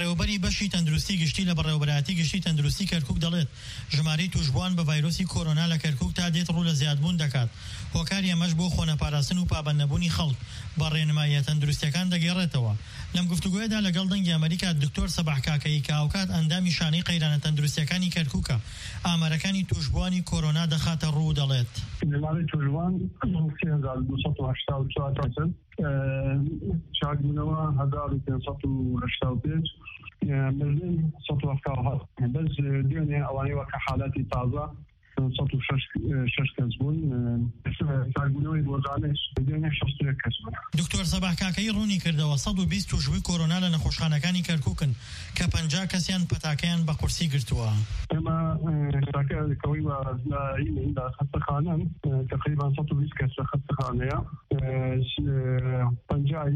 بەڕێوەبەری بەشی تەندروستی گشتی لە بەڕێوەبەرایەتی گشتی تەندروستی کەرکووک دەڵێت ژمارەی توشبووان بە ڤایرۆسی کۆرۆنا لە کەرکووک تا دێت ڕوو لە زیادبوون دەکات. هۆکاری ئەمەش بۆ خۆنەپاراستن و پابەندنەبوونی خەڵک بە ڕێنماییە تەندروستیەکان دەگێڕێتەوە. لەم گفتوگۆیەدا لەگەڵ دەنگی ئەمریکا دکتۆر سەباح کاکەیی کە ئاوکات ئەندامی شانەی قەیرانە تەندروستیەکانی کەرکووکە ئامارەکانی توشبووانی کۆرۆنا دەخاتە ڕوو دەڵێت. ژمارەی توشبووان 3284 شاگردنەوە 1585 مردن 177 بەس دوێنێ ئەوانەی وەکە حالەتی تازە 106 کەس بوون شاگردنەوەی ڕۆژانەش دوێنێ 61 کەس بوون. دکتۆر سەباح کاکەیی ڕوونی کردەوە 120 توشبووی کۆرۆنا لە نەخۆشخانەکانی کەرکووکن کە 50 کەسیان پەتاکەیان بە قورسی گرتووە. ئێمە شاکەکەوەی لە خەستەخانەن تقریبا 120 کەس لە خەستەخانەیە 50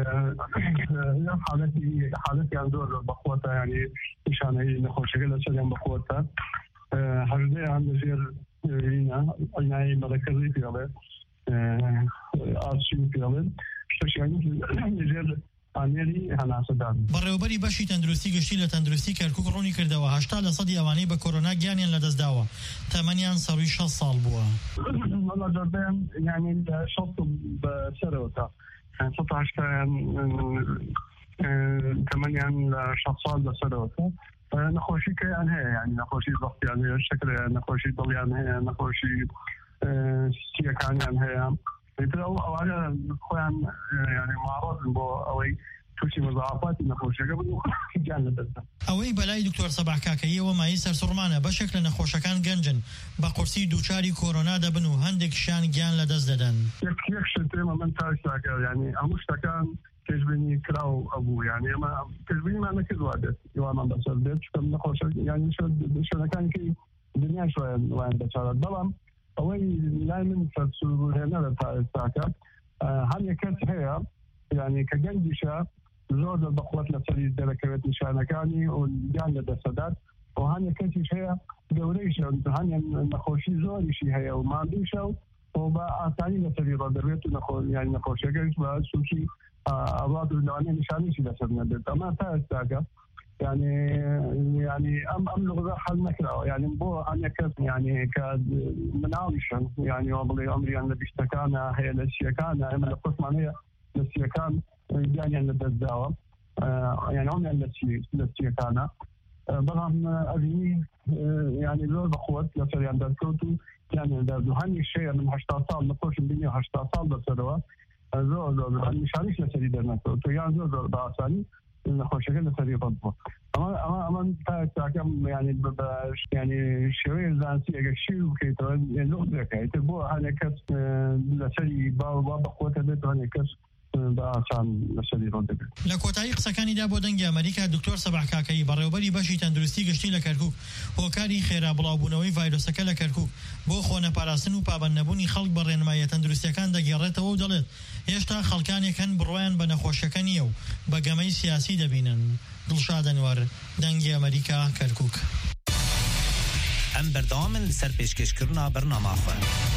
حالەتیان زۆر بەخۆتە یعنی نیشانەی نەخۆشیەکە لەسەریان بەخۆتە هەژدەیان لەژێر ئەینایی مەرەکەزی پێڵێ ئاسیو پێڵێن شتەشیانی لەژێر ئامێری هەناسەدان. بەڕێوەبەری بەشی تەندروستی گشتی لە تەندروستی کەرکووک ڕوونی کردەوە 80% ئەوانەی بە کۆرۆنا گیانیان لەدەستداوە تەمەنیان سەروی 6 ساڵ بووە. وەڵا دەردەیان یعنی 60 بەسەرەوەتە 180 تەمەنیان لە 6 ساڵ بەسەرەوەتە. نەخۆشی کەیان هەیە یعنی نەخۆشی بەختیان هەیە شکل نەخۆشی دڵیان هەیە نەخۆشی سیەکانیان هەیە ئەوانە خۆیان یعنی ماڕۆزن بۆ ئەوەی تووشی مزاحافاتی نەخۆشیەکە بن و گیان لەدەستن. ئەوەی بەلای دکتۆر سەباح کاکەییەوە مایی سەرسوڕمانە بەشێک لە نەخۆشەکان گەنجن بە قورسی دووچاری کۆرۆنا دەبن و هەندێکیشیان گیان لەدەست دەدەن. یەک شتێمە من تاشتاکە یعنی هەموو شتەکان پێشبینی کراو ئەبوو یعنی ئێمە پێشبینیمان نەکردوا دێت ئێوەمان بەسەر دێت چکەم نەخۆشە یعنی شوێنەکانێکی دنیای شوێن وایان بەچارەت بەڵام ئەوەی لای من سەرسوڕهێنە لە تا ئێستاکە هەر یەکەس هەیە یعنی کە گەنجیشە زۆر بەخۆت لەسەری دەرەکەوێت نیشانەکانی و گیان لەدەستەدات و هەر یەکەسیش هەیە گەورەیشە هەنیان نەخۆشی زۆریشی هەیە و ماندووشە و بە ئاسانی لەسەری ڕۆدەبێت و یعنی نەخۆشیەکەش بە سوکی ئەوڵات و لەوانەیە نیشانیشی لەسەر نەبێت ئەمە تا ئێستاکە يعني أم لغة حل نكرة يعني بو أنا كذا يعني كمناوشن يعني وبلي أمري أن بيشتكانا هي الشيكانا أما القسم هي الشيكان يعني أن الدعوة يعني هم الشيكانا بلهم أبي يعني لو بخوت لسه يعني دركوتو يعني ده هني الشيء من 8 سال نقولش الدنيا 8 سال بسروا زود هني شاريش لسه درناكو يعني زود بعثاني نخوشەکە لەسەری ڕەت بووە ئەمە تاکەم يعني شێوەیە زانستی ئەگەر شیر بکەیتەوە لۆ دەکەیت بۆ هەنێک کەس لەسەری با بەخۆتە بێت هەنێک کەس بەئاسان لەسەری ڕەت دەبێت. لە کۆتایی قسەکانیدا بۆ دەنگی ئەمریکا دکتۆر سەباح کاکەیی بەڕێوەبەری بەشی تەندروستی گشتی لە کەرکووک هۆکاری خێرا بڵاوبوونەوەی ڤایرۆسەکە لە کەرکووک بۆ خۆنەپاراستن و پابەندنەبوونی خەڵک بە ڕێنماییە تەندروستیەکان دەگێڕێتەوە و دەڵێت هێشتا خەڵکانێک هەن بڕوایان بە نەخۆشیەکە نییە و بە گەمەی سیاسی دەبینن. دڵشاد ئەنوەر دەنگی ئەمریکا کەرکووک. ئەم بەردەوامن لەسەر پێشکەشکردنا بەرنامەخۆ.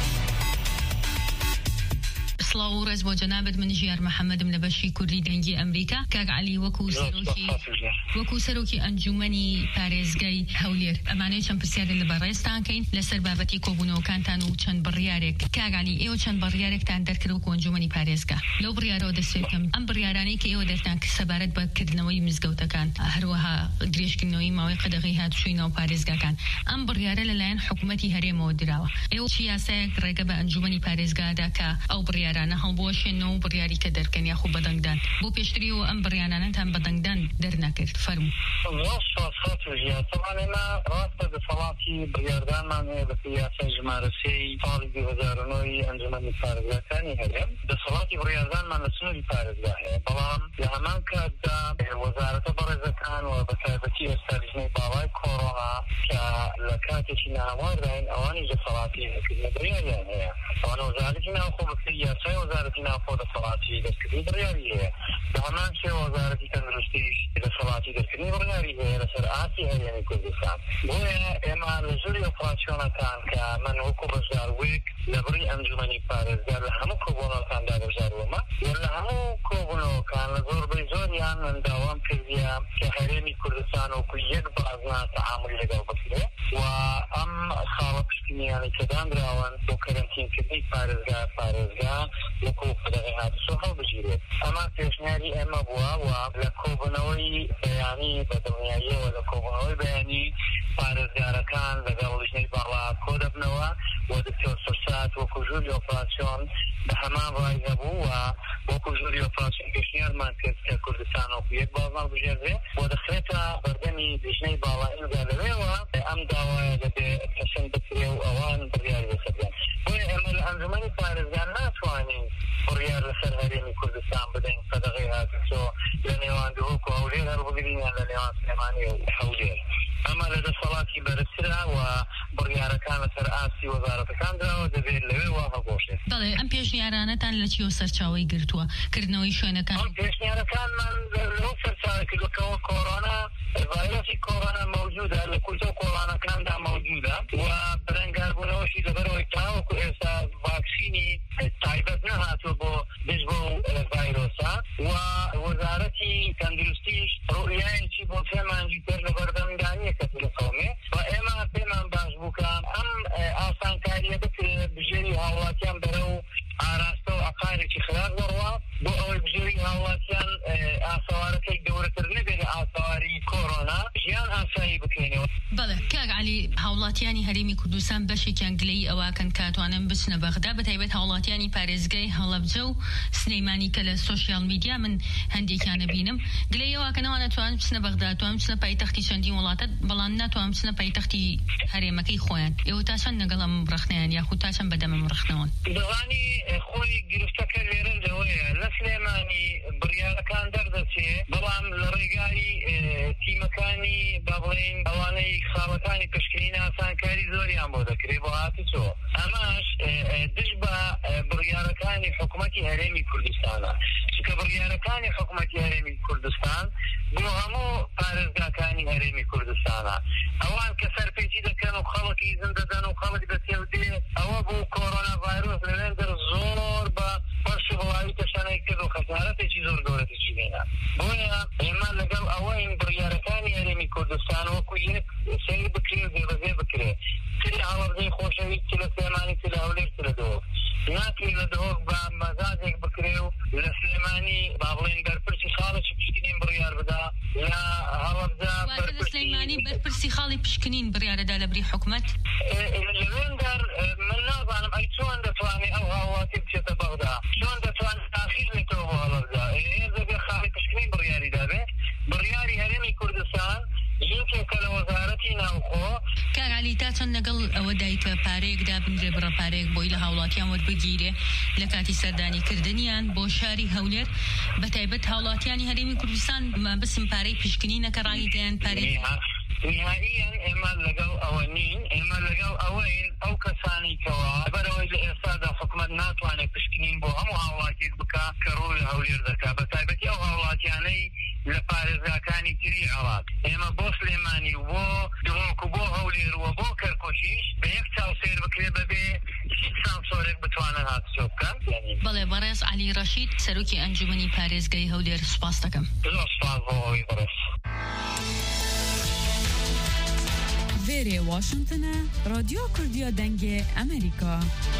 سڵاو و ڕێز بۆ جەنابەت من ژیار محەممەدم لە بەشی کوردی دەنگی ئەمریکا. کاک عەلی وەکو سەرۆکی ئەنجومەنی پارێزگای هەولێر ئەمانەی چەند پرسیارێک لە بەڕێزتان کەین لەسەر بابەتی کۆبوونەوەکانتان و چەند بڕیارێک. کاک عەلی ئێوە چەند بڕیارێکتان دەرکرد وەکو ئەنجومەنی پارێزگا لەو بڕیارەوە دەست پێ بکەم ئەم بڕیارانەی کە ئێوە دەرتان سەبارەت بە کردنەوەی مزگەوتەکان هەروەها درێژکردنەوەی ماوەی قەدەغی هاتوچووینەوە پارێزگاکان ئەم بڕیارە لەلایەن حکوومەتی هەرێمەوە دراوە ئێوە چی یاسایەک ڕێگە بە ئەنجومەنی پارێزگادا کە ئەو بڕیارانە هەڵبوەشێنەوە بڕیاری کە دەرکەن یاخوو بەدەنگدان بۆ پێشتریەوە ئەم بڕیارانەتان بەدەنگدان دەرنەکرد فەرموو. طبعا ما راسته دەسەڵاتی بڕیاردانمان هەیە بە یاسای ژمارە 3 ساڵی 2009 ئەنجومەنی پارێزگاکانی هەرێم دەسەڵاتی بڕیاردانمان لە سنووری پارێزگا هەیە بەڵام لە هەمان کاتدا وەزارەتە بەڕێزەکان و بە تایبەتی ئێستا لیژنەی باڵای کۆڕۆنا کە لە کاتێکی ناهەموارداین ئەوانی دەسەڵاتی دەستکردنی بڕیاریان هەیە ئەوانە وەزارەتی ناوخۆ بەپێی یاسای وەزارەتی ناوخۆ دەسەڵاتی دەستکردنی بڕیاری هەیە بە هەمان شێوە وەزارەتی تەندروستیش دەسەڵاتی دەستکردنی بڕیاری هەیە لەسەر ئاسی هەرێمی کوردستان بۆیە ئێمە لە ژووری ئۆپراسیۆنەکان کە من وەکو بەشداروێک لە بڕی ئەنجومەنی پارێزگا لە هەموو کۆبوونەوەکاندا بەشداروەمە لە هەموو کۆبوونەوەکان لە زۆربەی زۆریان من داوام کردیا کە هەرێمی کوردستان وەکو یەک بازنا تەعامل لەگەڵ بکرێت و ئەم خاڵە پشتنیانی کە دانراون بۆ کەرەنتینکردنی پارێزگا وەکو قەدەغی هاتوچۆ هەڵبژێرێت. ئەمە پێشنیاری ئێمە بووە و لە کۆبوونەوەی بەیانی بەدڵنیاییەوە لە کۆبوونەوەی بەیانی پارێزگارەکان لەگەڵ لیژنەی باڵا کۆ دەبنەوە و دکتۆر سەرسات وەکو ژووری ئۆپراسیۆن بە هەمان ڕای هەبوو و وەکو ژووری ئۆپراسیۆن پێشنیارمان کرد کە کوردستان وەکو یەک بازنا بژێردرێت و دەخرێتە بەردەمی لیژنەی باڵا ئینجا لەوێەوە ئەم داوایە دەبێ پەسەند بکرێ و ئەوان بڕیاری لەسەردەن. بۆیە ئێمە لە ئەنجومەنی پارێزگار ناتوانین بڕیار لەسەر هەرێمی کوردستان بدەین قەدەغی هاتوچۆ لە نێوان دهۆک و هەولێر هەڵبگرین یان لە نێوان سلێمانی و هەولێر. ئەمە لە دەسەڵاتی بەرزترە و بڕیارەکان لەسەر ئاستی وەزارەتەکان درراوە دەبێت لەوێ هەڵبۆشێت. بەڵێ ئەم پێشنیارانەتان لە چیەوە سەرچاوەی گرتووە کردنەوەی شوێنەکان؟ ئەم پێشنیارەکانمان لەو سەرچاوی کردوەکەوە کۆڕۆنا ڤایرۆسی کۆڕۆنا مەوجودە لە کورتە و کۆڵانەکاندا مەوجودە و بەرەنگاربوونەوەشی لەبەرەوەی تاوەکو ئێستا ڤاکسینی تایبەت نەهاتووە بۆ دژ بۆ ڤایرۆسە و وەزارەتی تەندروستیش ڕوئیایەکی بۆ پێمانجی پێش لە بەردەمدانیە کە تلەفۆمێ و ئێمە پێمان باش بوو کە ئەم ئاسانکاریە بکرێت بژێری هاوڵاتیان بەرە و ئاراستە و عەقارێکی خراپ دەڕوا بۆ ئەوەی بژێری هاوڵاتیان ئاسەوارەکەی گەورەتر نەبێت لە ئاسەواری کۆڕۆنا ژیان ئاسایی بکەینەوە. بەڵێ کاک عەلی، هاوڵاتیانی هەرێمی کوردستان بەشێکیان گلەی ئەواکەن کاتوانن بچنە بەغدا بەتایبەت هاوڵاتیانی پارێزگای هەڵەبجە و سلەیمانی کە لە سۆشیال میدیا من هەندێکیانە بینم گلەی ئەواکەنەوە ناتوانن بچنە بەغدا، توانن بچنە پایتەختی چەندین وڵاتە بەڵام ناتوانن بچنە پایتەختی هەرێمەکەی خۆیان. ئێوە تا چەند لەگەڵ ئەم ڕەخنەیان یاخود تا چەند بەدەم ئەم ڕەخنەوەن؟ دەڵانی خۆی گرفتەکە لێرە لەوەیە لە سلێمانی بڕیارەکان دەردەچێت بەڵام لە ڕێگای تیمەکانی با بڵێن ئەوانەی خاڵەکانی پشکنین ئاسانکاری زۆریان بۆ دەکرێت بۆ هاتوچۆ. ئەماش دژ بە بڕیارەکانی حکوومەتی هەرێمی کوردستانە چکە بڕیارەکانی حکوومەتی هەرێمی کوردستان بۆ هەموو پارێزگاکانی هەرێمی کوردستانە ئەوان کە سەرپێچی دەکەن و خەڵکی زندەدەن و خەڵک دەسێودێ ئەوە بۆ کۆڕۆنا ڤایرۆس لەوێندەر زۆر بە بەش و بڵاوی تەشانەی کرد و خەسارەتێکی زۆر گەورەتێکی لێنا. بۆیە ئێمە لەگەڵ ئەوەین بڕیارەکانی هەرێمی کوردستان وەکو یەک سەیر بکرێ و جێبەجێ بکرێ تری هەڵەبجەی خۆشەویست لە سلێمانی لە هەولێر لە دۆک ناکرێت لە دۆک بە مەزاجێک بکرێ و لە سلێمانی با بڵێن بەرپرسی خاڵێکی پشکنین بڕیار بدا لە هەڵەبجە لە سلەیمانی بەرپرسی خاڵی پشکنین بڕیارەدا لە بری حکوومەت لەوێندەر من نازانم ئەی چۆن دەتوانێت ئەو هاوڵاتی بچێتە بەغدا چۆن دەتوانێت تاخیر بێتەوە بۆ هەڵەبجە دەبێت خاڵی پشکنین بڕیاری دابێت بڕیاری هەرێمی کوردستان یەکێکە لە وەزارەتی ناوخۆ. کاک عەلی تا چەند لەگەڵ ئەوە دایکە پارەیەک دابنرێ بڕە پارەیەک بۆی لە هاوڵاتیان وەربگیرێ لە کاتی سەردانیکردنیان بۆ شاری هەولێر بەتایبەت هاوڵاتیانی هەرێمی کوردستان بسم پارەی پشکنینەکە ڕانی دەیان پارەی نهائیان ئێمە لەگەڵ ئەوە نین ئێمە لەگەڵ ئەوەین ئەو کەسانی کەوا بەرەوەی لە ئێستادا حکوومەت ناتوانێت پشکنین بۆ هەموو هاوڵاتێک بکە کە ڕووی لە هەولێر دەکا بەتایبەتی ئەو هاوڵاتیانەی لە پارێزگاکانی تری عێراق ئێمە بۆ سلێمانی و بۆ دهۆک و بۆ هەولێر و بۆ کەرکۆشیش بە یەک چاوسێر بکرێ بەبێ هیچ سانسۆرێک بتوانن هاتوچۆ بکەن. بەڵێ بەڕێز عەلی ڕەشید سەرۆکی ئەنجومەنی پارێزگای هەولێر سوپاس دەکەم. زۆر سوپاس بۆ ئەوەی بەڕێز. وێرێ واشنگتنە رادیۆ کوردیە دەنگێ ئەمریکا.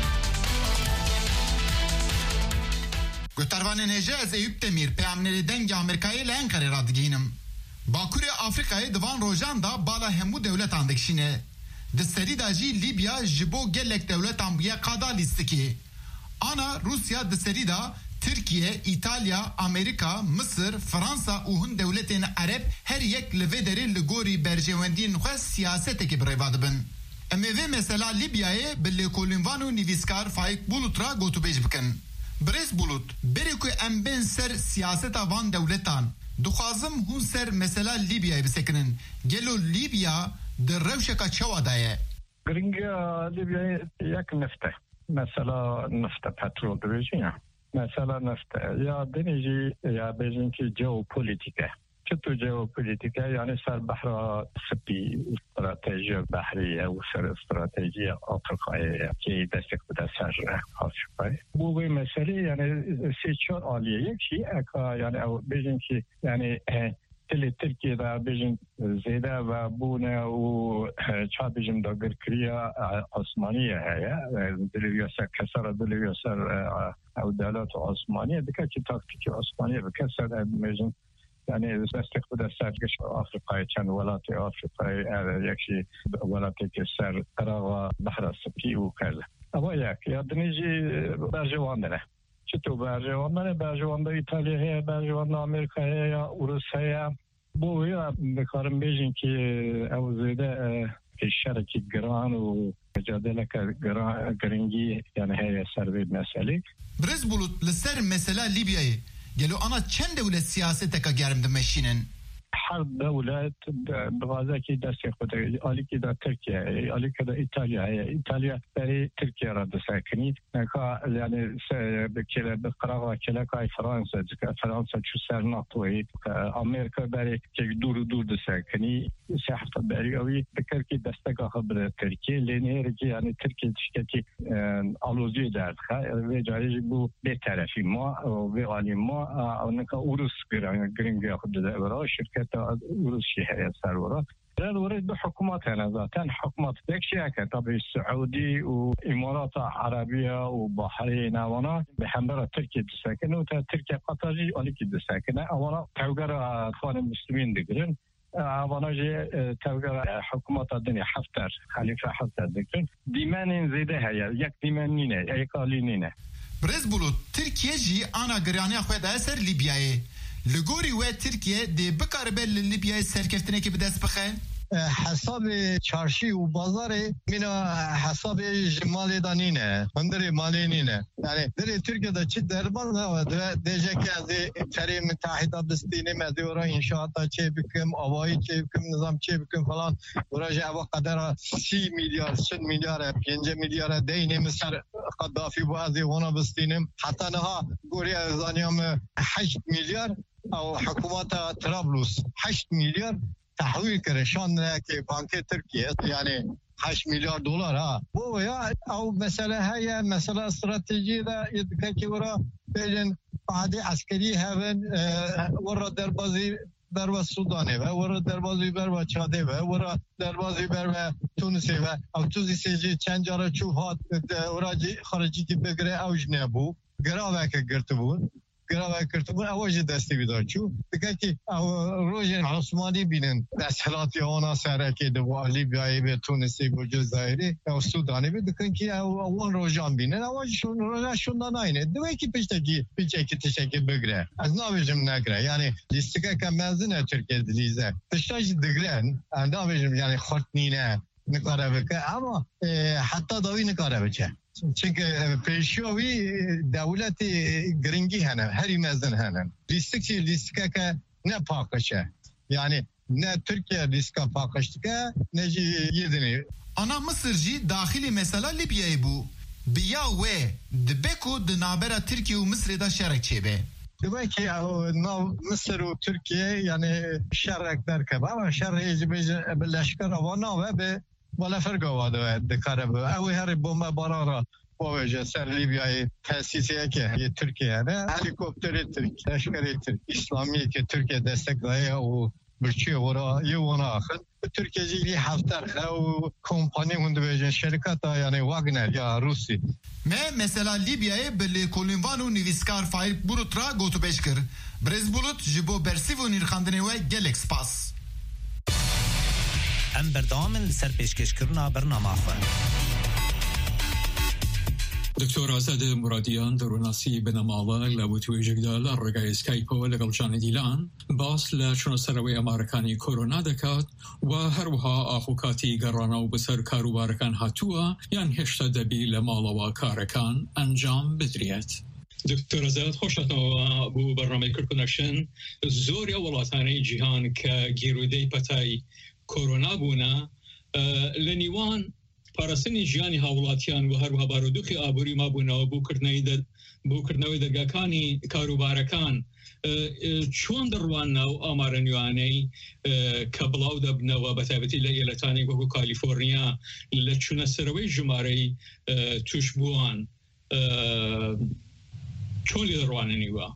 گوتارvanên hêja ez Eyüp Demir peyamnerê dengê Amerîkayê li Enqerê radigînim. Bakurê Afrikayê di van rojan da bala hemû dewletan dikişîne. Di serî da jî Libya ji bo gelek dewletan bûye qada lîstikê. Ana Rusya di serî da Tirkiye, İtalya, Amerika, Mısır, Fransa û hin dewletên Ereb her yek li vê derê li gorî berjewendiyên xwe siyasetekê birêva dibin. Em ê vê mesela Libyayê bi lêkolînvan û nivîskar Faik Bulut ra gotûbêj bikin. Birêz Bulut, berê ku em bên ser siyaseta van dewletan, dixwazim hûn ser mesela Libyayê bisekinin. Gelo Libya di rewşeka çawa da ye? Giringiya Libyayê yek nifte. Mesela nifte petrol dibêjin ya. Mesela nifte ya denê jî ya bêjin ki jeopolitîk e. چطور ژئوپلیتیکا یعنی سر بحر سپی استراتژی بحریه و سر استراتژی آفریقایی که دست بده سر آفریقای بو به مسئله یعنی سه چهار عالیه یکی یعنی او بیشتر که یعنی ترکیه دا بیشتر زیاده و بونه و چه بیشتر داگر کریا عثمانیه هیا دلیل سر کسر دلیل سر او دولت عثمانیه دیگه که تاکتیک عثمانیه بکسر بیشتر یعنی استفاده سرگش آفریقای چند ولایت آفریقای یکی ولایتی که سر قرار بحر سپی و کل. اما یک یادنیجی برجواندنه. چطور برجواندنه؟ برجوانده ایتالیا، برجوانده آمریکا یا روسیه. بویا بکارم بیشین که اوزیده شرکی گران و جادله که گرنگی یعنی هی سر مسئله. برز بولد لسر مسئله لیبیایی. گلو آنا چند دولت سیاست که گرم دمشینن؟ هر دولت بغازه که دست خود عالی که در ترکیه عالی که در ایتالیا برای ترکیه را دستکنی که یعنی بکل بقرار کلا که فرانسه چو سر ناتوی آمریکا برای که دور دستکنی سه هفته برای اوی بکر که دستگاه خبر ترکیه لینه که یعنی ترکیه تشکتی آلوزی درد و جایزی بو به طرفی ما و عالی ما اونکه اوروس گرینگی خود در شرکت روسیه هي سرورة الورد بحكومات هنا ذاتن حكومات دكشيا كتابي السعودي وإمارات عربية وبحرين وانا بحمرة تركيا تساكن وتركيا قطري ولكن تساكن وانا توقر اخوان المسلمين دقرن وانا جي توقر حكومات الدنيا حفتر خليفة حفتر دقرن ديمان زيده هيا يك ديمان نينه يك قالي نينه برز بولو تركيا جي انا قرياني اخوات اثر ليبياي لگوری و ترکیه دی بکار به لیبیای سرکفتنه که به دست بخه؟ حساب چارشی و بازار مینا حساب جمالی دانینه هندری مالی نینه یعنی در ترکیه دا چی دربان و دیجه که از تری متحده بستینه مدیورا انشاءات چه بکم آوایی چه بکم نظام چه بکم فلان وراجع و قدر 30 میلیارد 100 میلیارد 5 میلیارد دینه مثل قدافی بازی ونا بستینم حتی نها گوری ازانیام 8 میلیارد او حکومت طرابلس 8 میلیارد تحویل کرشان که بانک ترکیه یعنی 8 میلیارد دلار ها بو یا او مسئله های مسئله استراتژی دا که ورا بیشتر بعد عسکری هون ورا دربازی بر سودانه و ورا دربازی بر چاده و ورا دربازی بر تونسه و او توزیسه چند جاره چوهات ورا خارجی که بگره اوج نبود گراوه که گرته بود گراوه کرده بود اواج دستی بیدار چو دیگه که روز عثمانی بینن دستحلاتی آنا سره که دو لیبیایی به تونسی و جزایری و سودانی بیدن که اون روزان بینن اواجشون روزشون داناینه دوی که پیچه که تشکل بگره از ناویجم نگره یعنی لیستگه که مزنه ترکیه دلیزه تشتاج دگرن ناویجم یعنی خورد نینه نکاره بکه اما حتی داوی نکاره بچه چونکه پیشوی دولت گرینگی هنه هری مزن هنه لیستکه که نه پاکشه یعنی نه ترکیه لیستکه پاکشت که نه یدنی انا مصر جی داخلی مثلا لیبیایی بو بیا و دبکو دنابرا ترکیه و مصر دا شرک چه به دبی که مصر و ترکیه یعنی شرک درکبه و شرک بلشکر وانا و به ولا فرق واده دکاره به اوی هر بمب بارا باوجه سر لیبیای تاسیسیه که ترکیه نه هلیکوپتر ترک لشکر ترک اسلامی که ترکیه دستک دایه و برچی ورا یه ونا آخر ترکیه جیلی هفتر او کمپانی هنده بیجن شرکت یعنی واگنر یا روسی مثلا لیبیای بلی کولینوان و نویسکار فایل بروت را گوتو بیش کر برز بولوت جبو برسی و نیرخاندنه وی گلکس پاس ام بردامن سر پیشکشکرنا برنامه خواه دکتور آزاد مرادیان دروناسی بناماوه لابوتوی جگدال رگای سکایپو لگل جان دیلان باس لچون سروی امریکانی کرونا دکات و هروها آخوکاتی گرانا و بسر کاروبارکان هاتوه یان هشتا دبی لمالا و کارکان انجام بدریت دکتر آزاد خوشتنوا بو برنامه کرکنشن زوری ولاتانی جهان که گیرودی پتای کرونا بونا لنیوان پارسنی جیانی هاولاتیان و هروها بارودوخی آبوری ما بونا و بو کردنی بۆ کردنەوەی دەرگاکانی کاروبارەکان چۆن دەڕوانە و ئامارە نوێیانەی کە بڵاو دەبنەوە بە تایبەتی لە ئێلەتانی وەکو کالیفۆرنیا لە چوونە سەرەوەی ژمارەی توش بووان چۆن لێ دەڕواننیوە؟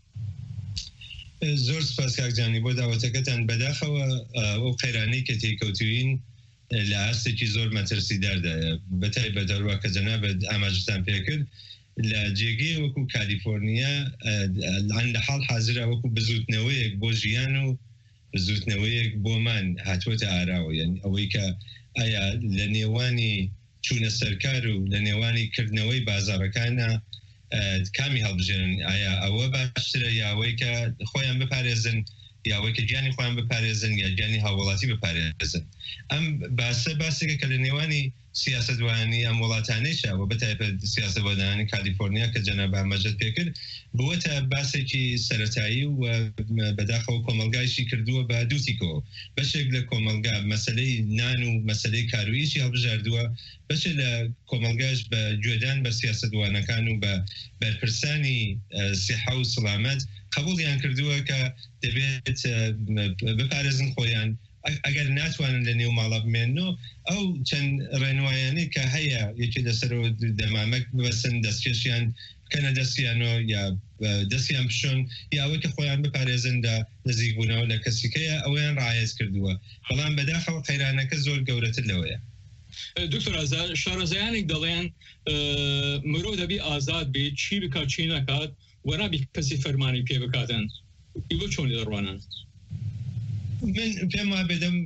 زۆر سپاس کاکجانی بۆ داوەتەکەتان بەداخەوە ئەو قەیرانەی کە تێکەوتوین لە ئاستێکی زۆر مەترسیداردایە بەتایبەت هەروە کە جەنابەت ئاماژتان پێکرد لە جێگەی وەکو کالیفۆرنیا لە حاڵ حازرە وەکو بزوتنەوەیەک بۆ ژیان و بزوتنەوەیەک بۆمان هاتووەتە ئاراوە یعنی ئەوەی کە ئایا لە نێوانی چوونە سەرکار و لە نێوانی کردنەوەی بازاڕەکانە کامی هەڵبژێن ئایا ئەوە باشترە یاوەی کە خۆیان بپارێزن یاوەی کە گیانی خۆیان بپارێزن یا گیانی هاوڵاتی بپارێزن ئەم باسێکە کە لە نێوانی سیاسەتوانی ئەم وڵاتانەیشەوە بەتایبەت سیاسەتوانانی کالیفۆرنیا کە جەناب ئاماژەت پێکرد بووەتە باسێکی سەرەتایی و بەداخەوە کۆمەلگایشی کردووە بە دووتیکەوە بەشێک لە کۆمەلگا مەسلەی نان و مەسلەی کارویشی هەڵبژاردووە بەشێک لە کۆمەلگاش بە گوێدان بە سیاسەتوانەکان و بە بەرپرسانی سیحە و سڵامەت قبولیان کردووە کە دەبێت بپارێزن خۆیان ئەگەر ناتوانن لە نێو ماڵە بمێنەوە ئەو چەند ڕێنوایانەی کە هەیە یەکی لەسەرەوە دەمامەک ببەسن دەستکێشیان بکەنە دەستیانەوە یا دەستیان بشۆن یاوەی کە خۆیان بپارێزن لە نزیکبوونەوە لە کەسیکەیە ئەویان ڕایەز کردووە بەڵام بەداخەوە قەیرانەکە زۆر گەورەتر لەوەیە. دکتۆر ئازاد شارەزایانێک دەڵێن مرۆ دەبی ئازاد بێت چی بکات چی نەکات وەنابی کەسی فەرمانی پێ بکاتن ئیوە چۆن لێ دەڕوانن؟ من پێم وا بێدەم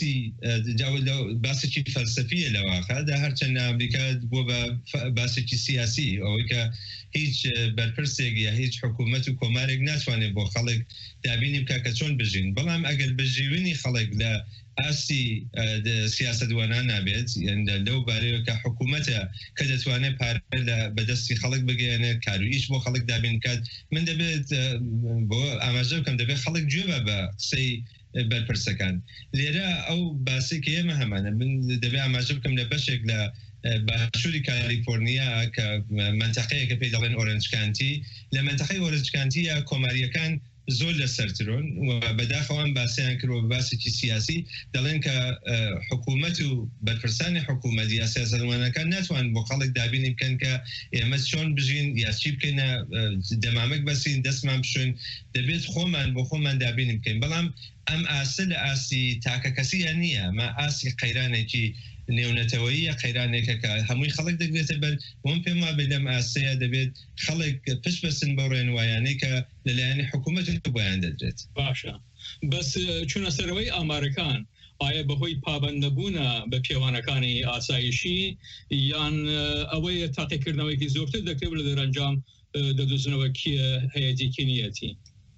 باسێکی فەلسەفیە لەواقعدا هەرچەندە ئەمریکا بۆ بە باسێکی سیاسی ئەوەی کە هیچ بەرپرسێک یا هیچ حکوومەت و کۆمارێک ناتوانێت بۆ خەڵک دابینی بکە کە چۆن بژین بەڵام ئەگەر بژیوینی خەڵک لە ئاستی سیاسەتوانان نابێت لەو بارەیە کە حکوومەتە کە دەتوانێت پارە لە بەدەستی خەڵک بگەێنێت کارویش بۆ خەڵک دابین کات من دەبێت بۆ ئاماژە بکەم دەبێت خەڵک گوێ بە قسەی بەرپرسەکان لێرە ئەو باسی کە ئێمە هەمانە من دەبێت ئاماژە بکەم لە بەشێک لە باشووری کالیفۆرنیا کە منتەقەیە کە پێی دەڵێن ئۆرنج کانتی لە منتەقەی ئۆرنج کانتیە کۆماریەکان زۆر لە سەرترۆن و بەداخەوان باسییان کردوە باسێکی سیاسی دەڵێن کە حکوومەت و بەرپرسانی حکوومەت یا سیاسەتوانەکان ناتوان بۆ خەڵک دابینی بکەن کە ئێمە چۆن بژین یا چی بکەینە دەمامک بەسین دەستمان بشوین دەبێت خۆمان بۆ خۆمان دابینی بکەین بەڵام ئەم ئاسە لە ئاسی تاکە کەسیان نییە مە ئاسی قەیرانێکی نێونەتەوەیە قەیرانێکە کە هەمووی خەڵک دەگرێتە بەر وم پێم وا بێت لەم ئاسەیە دەبێت خەڵک پشت بەسن بە ڕێنوایانەی کە لەلایەنی حکوومەت بۆیان دەدرێت. باشە بەس چوونە سەرەوەی ئامارەکان ئایا بەهۆی پابەندەبوونە بە پێوانەکانی ئاسایشی یان ئەوەیە تاقیکردنەوەیکی زۆرتر دەکرێت لە دەرەنجام دەدوزنەوە کیە هەیەتی کینیەتی؟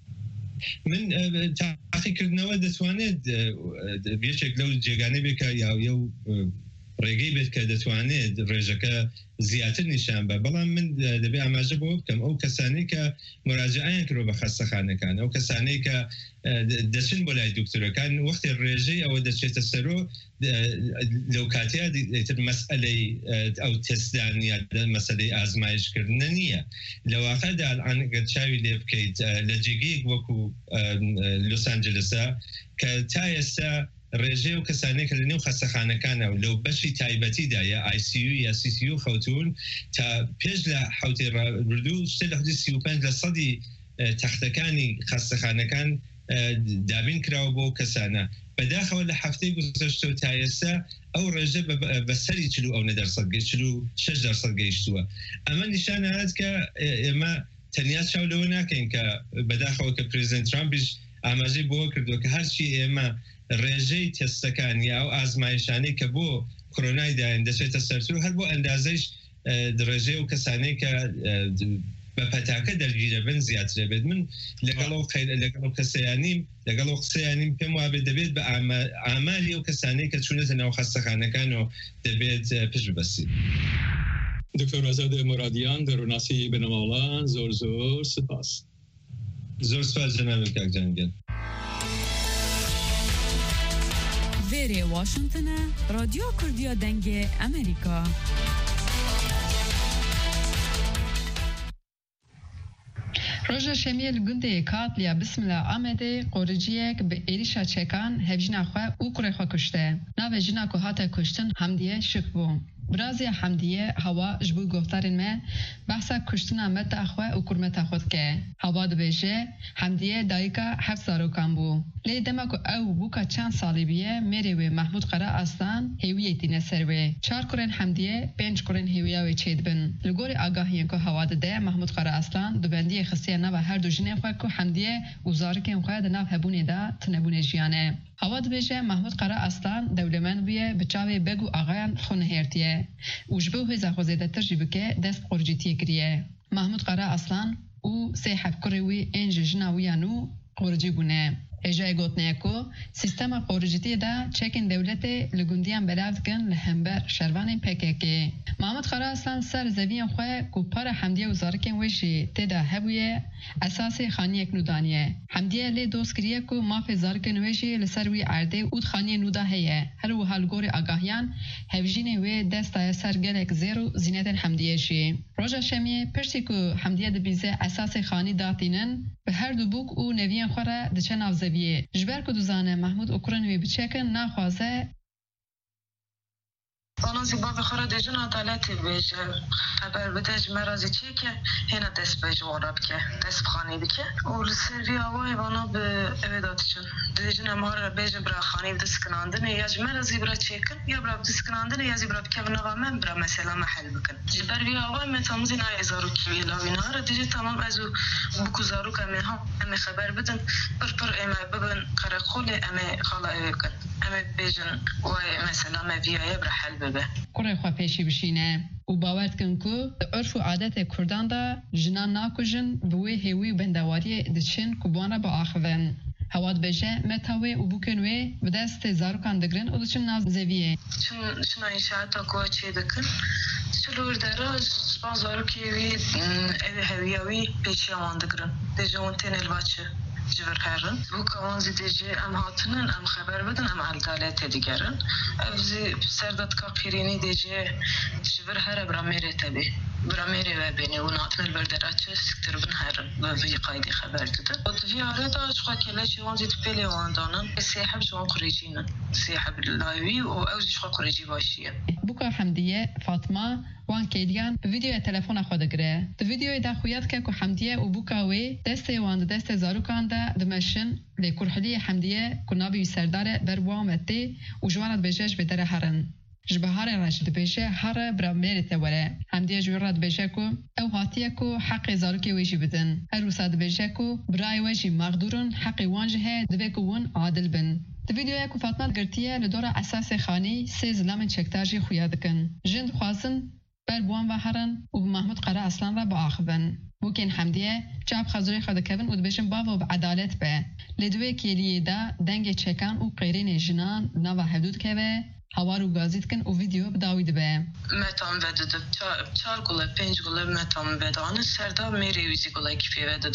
من تاقیکردنەوە دەتوانێت بێشێک لەو جێگانەی بێکە یا ڕێگەی بێت کە دەتوانێت ڕێژەکە زیاتر نیشان بە بەڵام من دەبێ ئاماژە بۆ بکەم ئەو کەسانی کە مراجعیان کردۆ بە خەستەخانەکان ئەو کەسانەی کە دەچن بۆ لای دکتۆرەکان وەختی ڕێژەی ئەوە دەچێتە سەرۆ لەو کاتیا تر مەسئلەی ئەو تستدانیا مەسەلەی ئازمایشکردنە نییە لە واقعدا ئەگەر چاوی لێ بکەیت لە جێگەیەک وەکو لۆس ئانجلسە کە تا ئێستا ڕێژەی و کەسانێک لە نێو خەستەخانەکانە و لەو بەشی تایبەتیدا یا ICU یا CCU خەوتون تا پێش لە حوتێ ڕابردوو شتە لە حدود 35% تەختەکانی خەستەخانەکان دابین کراوە بۆ کەسانە بەداخەوە لە هەفتەی گوزەشتەوە تا ئێستا ئەو ڕێژە بەسەری 46% گەیشتووە ئەمە نیشانەهات کە ئێمە تەنیا چاو لەوە ناکەین کە بەداخەوە کە پرێزیدەنت ترامپیش ئاماژەی بۆ کردووە کە هەرچی ئێمە ڕێژەی تستەکان یا ئەو ئازمایشانەی کە بۆ کۆرۆنای داین دەچێتە سەرتر و هەر بۆ ئەندازەیش ڕێژەی و کەسانەی کە بە پەتاکە دەرگیرە بن زیاترە بێت من لەگەڵ کەسەیانیم لەگەڵ قسەیانیم پێم وابێت دەبێت بە ئامالی و کەسانەی کە چونەتە ناو خەستەخانەکانەوە دەبێت پشت ببەستین. دکتۆر ئازاد مرادیان دەروناسی بنەماڵە زۆر زۆر سپاس. زۆر سپاس جەناب کاکجانگەن. وێرێ واشنگتنە رادیۆ کوردیا دەنگێ ئەمریکا. روژا شمیل گنده کاتلیا بسم الله آمده قرجیک به ایریشا چکان هفجنا خواه او کره خواه کشته ناو جنا که هاته کشتن حمدیه شک بو برازی حمدیه هوا جبو گفتارین ما بحثا کشتنا مت اخوه و کرمت خود که هوا دبیجه حمدیه دایکا 7 زاروکان بو لی دمکو او بوکا چند سالی بیه میری و محمود قرا اصلان هیویه تینه سروی 4 کرن حمدیه 5 کرن هیویه و چید بن لگوری آگاهیه که هوا ده محمود قرا اصلان دوبندی خصیه نو هر دو جنه خواه که حمدیه وزارکن خواه ده نو هبونه ده تنبونه جیانه هوا دبیجه محمود قرا اصلان دولمن بیه بچاوی بگو آقایان خونه هرتیه وجبه هزا خوزیده ترجیبه که دست قرجیتیه کریه محمود قرا اصلان او سی حب کروی انج جناویانو قرجی بونه اجای گوتنه کو سیستم قرجیتی دا چکن دولت لگوندیان بلاف کن لهمبر شروان پککی محمود قرا اصلان سر زویان خواه کو پر حمدیه وزارکن وشی تدا هبویه اساس خانی نودانیه حمدیه لی دوست کریه کو ماف زارکن وشی لسروی عرده اود خانی نودا هیه هر و حالگور آگاهیان هفجینه و دستا سر گلک زیرو زینتن حمدیه شی روژا شمیه پرسی کو حمدیه دبیزه اساس خانی داتینن به هر دو بوک او نویان خوره دچه نافزویه جبر که دوزانه محمود اوکرانوی بچکن ناخوازه آنها زیبا بخوره دیجن عدالتی بیجه خبر بدهج مرازی چیه که هینا دست بیج وارب که دست بخانی بکه و لسروی آوای وانا به اویداتی چون دیجن امار بیجه برا خانی بدست کناندنه یا مرازی برا چیکن یا برا بدست کناندنه یا زیبرا بکه ونوا من برا مثلا محل بکن جبر وی آوای متاموزی نایزارو کیوی لاوینا را دیجه تمام ازو بکوزارو که امی ها امی خبر بدن پر امی ببن قرقول امی خالا اوی کن امی بیجن وای مثلا مویای برا حل ببن کره خواه پیشی بشینه و باورد کن که عرف و عادت کردان دا جنان ناکجن بوی هیوی و بندواری دچن کبانه با آخوین هواد بجه متاوی و بکنوی و دست زاروکان دگرن و دچن ناز زویه چون اینشاعت اکوه چی دکن چلور دراج با زاروکیوی هویوی پیچی آمان دگرن دیجه اون تین الواچه جبر هرن بو کانزی دیجی ام هاتنن ام خبر بدن ام عدالت دیگرن افزی سردت کا قیرینی دیجی جبر هر برا میره تبی برا میره و بینی و ناتمل بردراچه سکتر بن هرن و وی قایدی خبر دادن و دوی آره دا چخوا کلاشی وانزی تپیلی وان دانن سیحب جوان قریجینن سیحب لایوی و اوزی چخوا قریجی باشیه بوکا حمدیه فاطمه وان کیلیان ویدیو تلفن خود گره د ویدیو دا خویات که کو حمدیه و بوکاوی دسته وان دسته زاروکان دا دمشن لکرحلی حمدیه کنابی سردار بروامتی و جوانت بجش به در هرن جبهار راشد بشه هر برامیر توره حمدیه جورات بشه کو او هاتیه کو حق زاروکی ویجی بدن هر وساد بشه کو برای ویجی مقدورن حق وانجه دوی کو ون عادل بن د ویدیو کو فاطمه گرتیه لدور اساس خانی سه زلام چکتاجی خویاد کن جند خوازن بر بوان و هرن و محمود قرا اصلا را با آخبن بوکن حمدیه جاب خزوری خود کبن و دبیشن باو و عدالت به لدوی کلیه دا دنگ چکان و قیرین جنان نوا حدود که به هوار و گازید کن و ویدیو بداوید به متام ودد 4 گله 5 گله متام ودان سردا میری ویزی گله کی ودد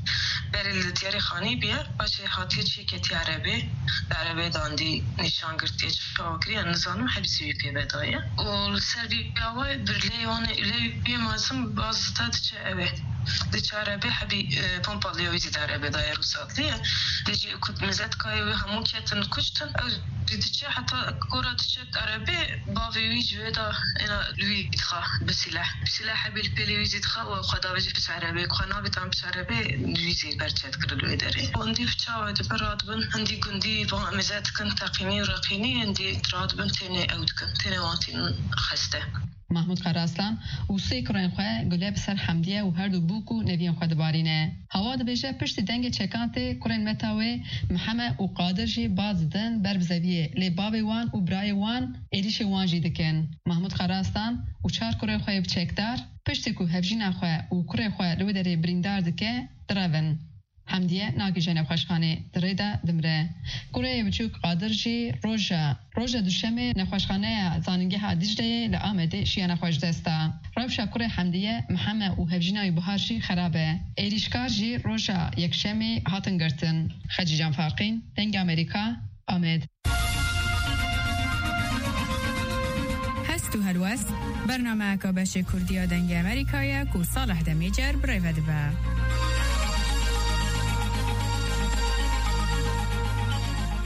بر دیاری خانی بیار باشه هاتی چی که تیاره به داندی نشان گرفته چاکری نزانم حبسی پی ودایه و سری بیاوای برلیون الی مازم باز داد چه اوه دیچاره به حبی پمپالیویزی داره به دایر روساتلیه دیجی کد مزد کای و همون کتن کشتن او دیچه حتی کورات چه عربی باوی جویدا اینا لوی دخا بسلاح حبی البلیویزی دخا و خدا وجه بس عربی خنا بیتام بس عربی لویزی برچت کرد داره اندی فچاو دبراد بن اندی گندی با مزد کن تقیمی و رقینی اندی تراد بن تینه اود کن تینه وانتین خسته محمود قراسلان و سه کرن خواه گلاب سر حمدیه و هر دو بوکو نویان خواه دبارینه هوا دبیجه پشت دنگ چکانت کرن متاوی محمد و قادر جی بازدن بر بزویه لی بابی وان و برای وان ایریش وان جی دکن محمود قراسلان و 4 کرن خواه بچکدار پشت کو هفجین خواه و کرن خواه لو داره بریندار دکه درون حمدیه ناگی جنب خوشخانه دریده دمره کوره بچوک قادر جی روژا دوشمه نخوشخانه زاننگه ها دیجده لآمده شیه نخوش دسته روشا کوره حمدیه محمد و هفجینای بحار جی خرابه ایریشکار جی روژا یکشمه هاتن گرتن خجی جان فارقین دنگ امریکا آمد هستو هلوست برنامه اکابش کردیا دنگ امریکایه کو صالح دمیجر برای ودبه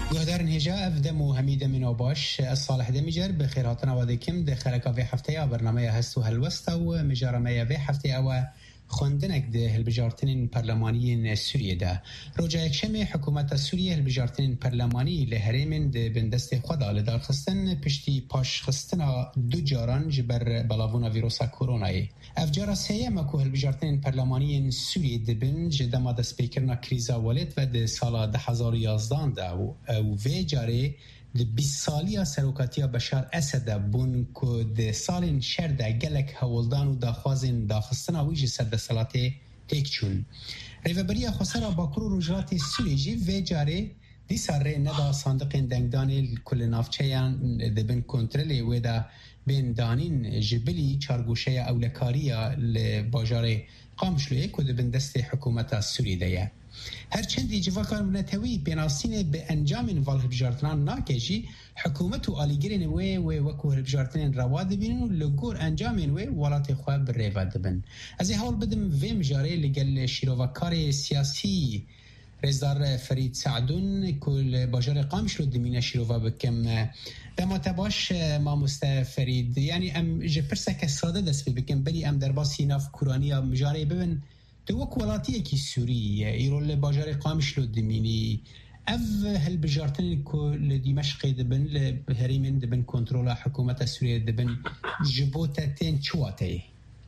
گهدارن هجا افدمو حمید منو باش الصالح دمیجر بخیراتنا ودیکم دخلکا وی هفته یا برنامه هستو هلوستا و مجارمه وی هفته او خوندنک ده هلبجارتنین پارلمانی سوریه ده روجا یکشم حکومت سوریه هلبجارتنین پارلمانی لهرمن ده بندست خدا لدار خستن پشتی پاش خستنا دو جاران جبر بلاونا ویروسا کورونایی افجارا سیه مکو هلبجارتنین پارلمانی سوریه ده بن جدما ده سپیکرنا کریزا ولید و ده سالا 2011 ده و وی جاره د 20 سالیا سروکاتیا بشار اسد بون کو د سالین شرده گلک هولدان و داخوازن داخستنا ویجی سد سلاته تکچون ریوبریا خسرا باکرو روجات سوریجی و جاره دی سره ندا صندوق دنگدان کل نافچیان د بن کنترل و دا بین دانین جبلی چارگوشه اولکاریا لباجار قامشلویه که د بن دست حکومت سوری دیه هرچند جواکان منتوی بناسین به انجام والح بجارتنان ناکشی حکومت و آلیگرین و وکو هلبجارتنین رواد بینن و لگور انجامین و ولات خواه بر ریواد بین از حال بدم ویم جاره لگل شیروکار سیاسی رزدار فرید سعدون کل باجار قامش رو دمینه شیروکا بکم دما تباش ما مستفرید یعنی ام جپرسک ساده دست بکم بلی ام در باسی ناف کورانیا مجاره ببین تو وکولاتیه کی سوریه ایرول باجار قامش رو دمینی اف هل بجارتن کل دمشق دبن لهریمن دبن کنترل حکومت سوریه دبن جبوتتين چواته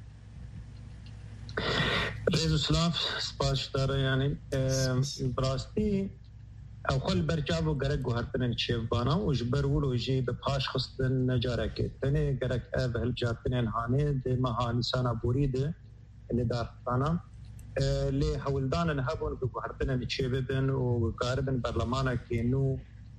رئيس سلاف سپاش داره یعنی براستی او خل برجابو گرک گوهرتن چیبانا و جبر ولوجی به پاش خستن نجارکه تنه گرک اف هل بجارتن هانه ده مهانی سانا بوريده اللي دارتانا لی هولدان نهبون گوهرتن چیبن و قاربن برلمانا کینو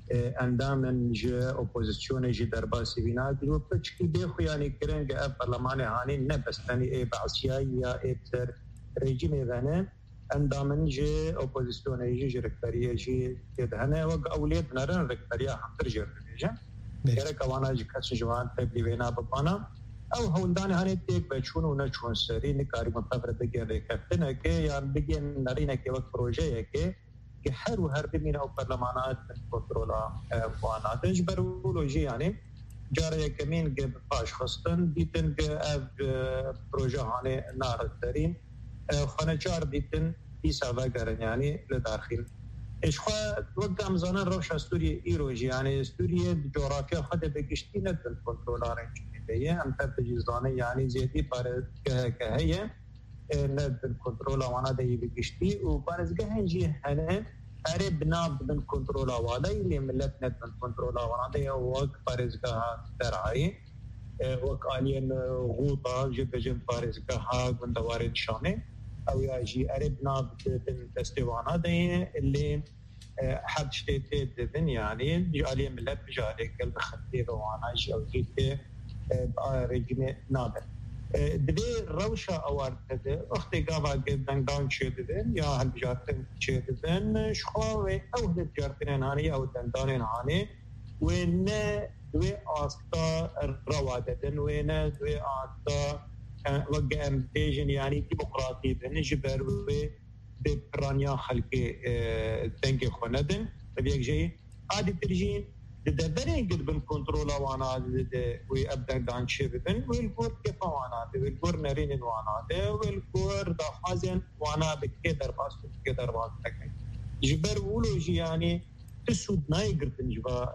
اندامن جه اپوزیسیون جه درباسی بیناد و پچکی دیخو یعنی کرنگ اف برلمان هانی نبستانی ای بعصیایی یا ای تر رژیم ایوانه اندامن جه اپوزیسیون جه رکتریه جه دهنه و اولید نرن رکتریه همتر جرده جه گره کوانا جه کسی جوان تبلی وینا بپانا او هولدان هانی تیک بچون و نچون سری نکاری مطفر بگیر ریکتنه که یا بگیر نرینه که وقت پروژه که هر و هر بمين او برلمانات كنترولا وانات اجبرولوجي يعني جاري كمين قبل باش خصتن ديتن اف بروجه هاني نار الترين خنجار ديتن بيسا وغيرن يعني لداخل اشخا وقت امزانا روش سوريا ايروجي يعني سوريا جغرافيا خد بگشتي ندن كنترولا رنجي ام تجيزانه يعني زيادي بار كهيه ندن كنترولا وانا دي بگشتي و بارزگه هنجي هنه اره بنا بدن کنترولا والا اللي ملت ندن کنترولا وانا دي وق بارزگه درعي وق آلين غوطة جب جب بارزگه گندوار شانه او ياجي اره بنا بدن دستي وانا دي اللي حد شتيت دبن يعني آلين ملت بجالي قلب خطير وانا جو جيت رجيم نادر دبی روشا آورده وقتی گاوا گردن دان چیدن یا هل بجارتن چیدن شخواه او هل بجارتن هانی او دندان هانی و نه دوی آستا روادتن و نه دوی آستا وقت بیجن یعنی دموکراتی دن جبر و به پرانیا خلقی دنگ خوندن تبیک جی عادی ترجین دبرين قد بن كنترولا وانا وي ابدا دان شيبن والكور كيف وانا والكور نارين وانا والكور دافازن وانا بكدر باس بكدر باس تكن جبر ولوجي يعني تسود ناي قرتن جوا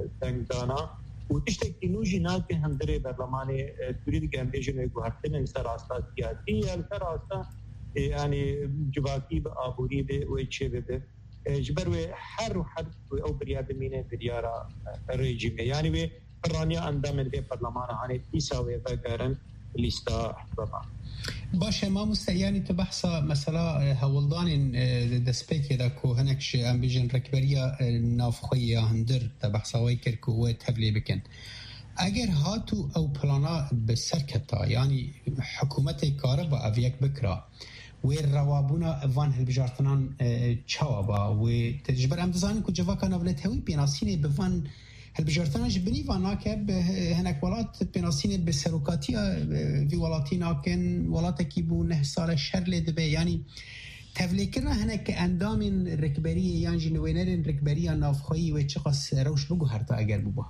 دانا وتشتكي نوجي ناك هندري برلماني تريد كامبيجن يغهرتن انسراستا سياسي الفراستا يعني جواكي بابوري به ويتشيبه جبر حر وحر او برياد مينه بريارا ريجيم يعني و برانيا اندام به برلمان هاني تساوي بقرن ليستا حبا باشه ما مستعياني تبحثا مثلا هولدان دسبيك دا كو هنكش امبيجن ركبريا نافخويا هندر تبحثا ويكر كو تبلي بكن اگر هاتو او پلانا بسرکتا يعني حكومت كاربا افيك بكرا والروابونا وان هالبجارتنان چاوبا وتجبر ام دزاني كو جواكا نافلتهوي بيناسيني بوان هالبجارتنان جبني واناكب هناك ولات بيناسيني بسروكاتيا في ولاتينا كن ولاتكي بو 9 سال شهر لدبي يعني تفلیکرنا هنک اندام رکبری یان جنوینر رکبری نافخویی و چقاس روش بگو هر تا اگر ببا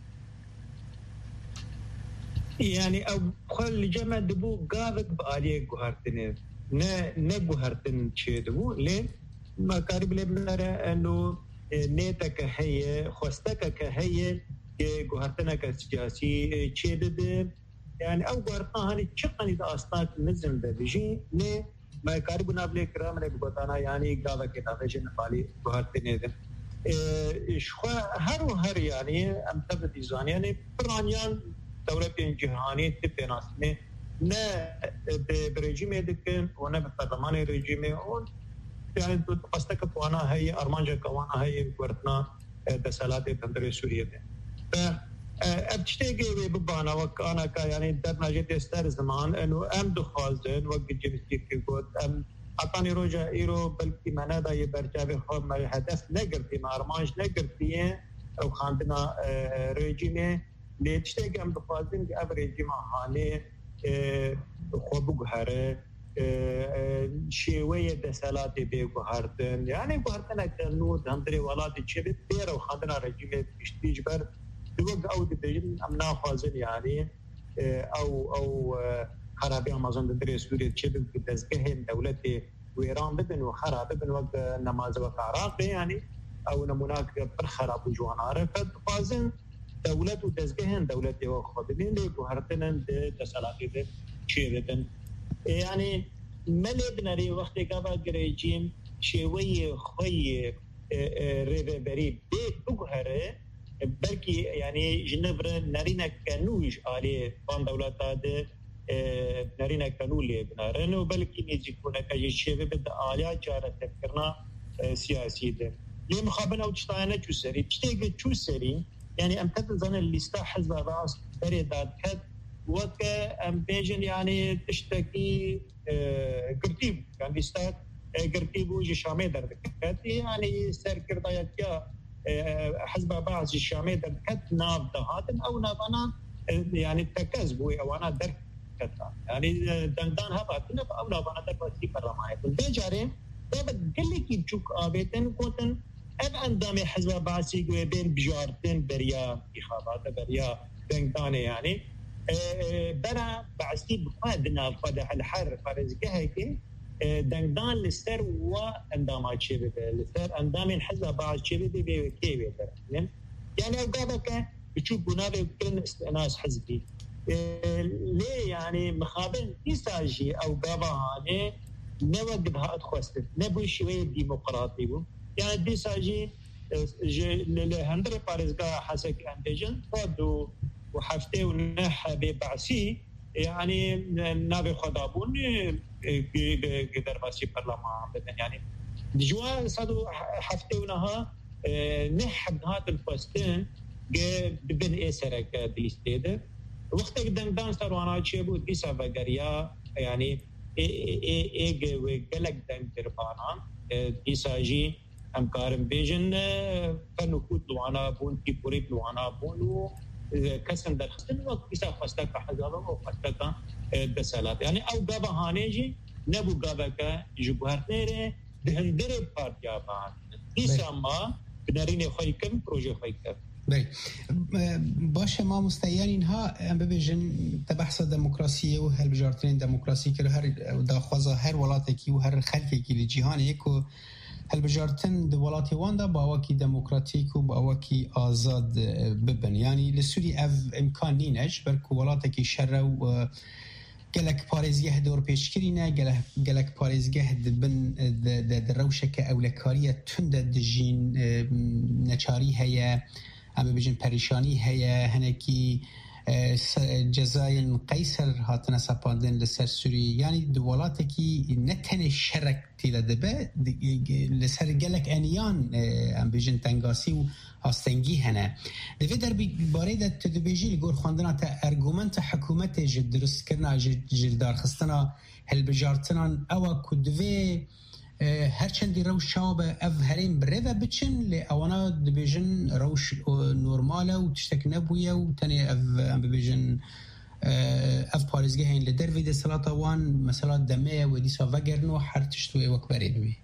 يعني او خل جمع دبو قابت بآلية قهرتين نه قهرتين شيء دبو ليه ما قارب لبنرا انه نيتك هي خوستك هي قهرتنك السياسي شيء ده يعني او قهرتنا هني شقني ده اصلا نزل ده بيجي ليه ما قارب نابل كرام لك بتانا يعني قاعدة كده فيجن بالي قهرتين ده شخوا هر يعني امتبت إزوان يعني برانيان دولة جهاني تبناسمه نه برژیم دکن و نه برلمان رژیم اون يعني قصدك وانا هي ارمانجا كوانا هي ورتنا دسالات تندر سوريا ده ابتشتي ببانا وكانا كا يعني درنا جت استر زمان انه ام دخازن وقت جمسكي كود ام اعطاني روجا ايرو بلكي منا دا يبرجا خو هدف نقرتي ما ارمانج نقرتي او خاندنا رژیم لیتشتگ هم بخوازن که افریجی ماهانه خوب گهره شیوه دسالات بگهردن یعنی گهردن اکنو دندری ولاتی چه بیر و خاندن رژیم بشتیج بر دوگ او دیجن امنا خوازن یعنی او خرابی آمازون دندری سوریه چه بدزگه دولت ویران بدن و خراب بدن و نماز و عراق یعنی او نموناک پر خراب و جواناره فخوازن دولت و دزگهن دولت و خودمین لی گوهرتنن دسالاتی ده چی بدن یعنی ملی بناری وقتی که با گریجیم شوی خوی ریبری بیت بگوهره بلکی یعنی جنبر نرینه کنوش آلی بان دولتا ده نرینه کنولی بنارن و بلکی نیزی کنه که شوی بد آلیا جاره تفکرنا سیاسی ده لی مخابن او چطایانه چو سری چطیگه چو سری يعني ام تتزن الليستا حزب راس بريدات كد وك ام بيجن يعني تشتكي قرتيب كان ليستا قرتيب وجي شامي دركت يعني سر كردايات يا حزب بعض الشامي دركت ناف دهاتن او نافانا يعني تكذبوا او انا دركت يعني دندان هباتنا او نافانا دركت برمايه بيجاري دابد قال لك يجوك ابيتن كوتن اب اندام حزب بعثی گوی بین بجارتن بریا انتخابات بریا دنگدانه يعني برا بعثی بقاد نافذ الحر فرزقها كي دنگدان لستر و اندامات شبه لستر اندام حزب بعث شبه بكي بيتر يعني اوقابك بتشوف بنابه كل استئناس حزبي ليه يعني مخابن يساجي او قابهانه نوقفها ادخوست نبوي شويه ديمقراطي بو يعني دي ساجي لهندري باريزغا حسك اندجن فدو وحفته ونح ببعثي يعني نابي خدابون قدر باسي برلمان بدن يعني دجوا صدو حفته ونها نحب هذا الفستين ببن ايسرك ديستيد وقت دان سروانا تشيبو دي سافغاريا يعني اي وقلق دان دربانا دي ساجي امكارم بيجن فنكوت لوانا بون كي بوريب لوانا بون كسن درخستن وقت يسا فستك حزابا وفستك دسالات يعني او قابا هانيجي نبو قابا كا جبهرتيري دهندري بارتيا بان يسا ما بنارين خويكم بروجي خويكم باشه ما مستعین اینها ام ببیجن تبحث دموکراسی و هر بجارترین دموکراسی که هر داخوازا هر ولاتی که و هر خلقی که جهان یکو هل بجارتن د ولاتی واندا باوکی دموکراتیک و باوکی آزاد ببن یعنی لسوری اف امکان نینش برکو ولاتی که شر و گلک پارێزگەه دەوروپێشکرینە گەلک پارێزگەه دبن دەڕەوشەکە ئەولەکاریە تونندە دژین نەچاری هەیە ئەمە بژین پەریشانی هەیە هەنێکی جەزاین قەیسەر هاتنە سەپاندن لەسەر سووری ینی وڵاتێکی نەتەنێ شەرەک تێدا دەبێ لەسەر گەلک ئەنیان ئەم بژین تەنگاسی و هاستنگی هنه دوی در باره تو دبیجی لگور خواندنا تا ارگومنت حکومت جد درست کرنا جد دارخستنا هلبجارتنان اوا کدوی هرچندی روش شاب اف هرین بره و بچن لی اوانا دبیجن روش نورماله و تشتک نبویه و تنی اف ام ببیجن اف پارێزگە هەین لە دەروی دەسەڵاتەوان مەسەلا دەمەیە و دیسا ڤەگەرنەوە هەر تشتوێ وەک بەرێ ببێ.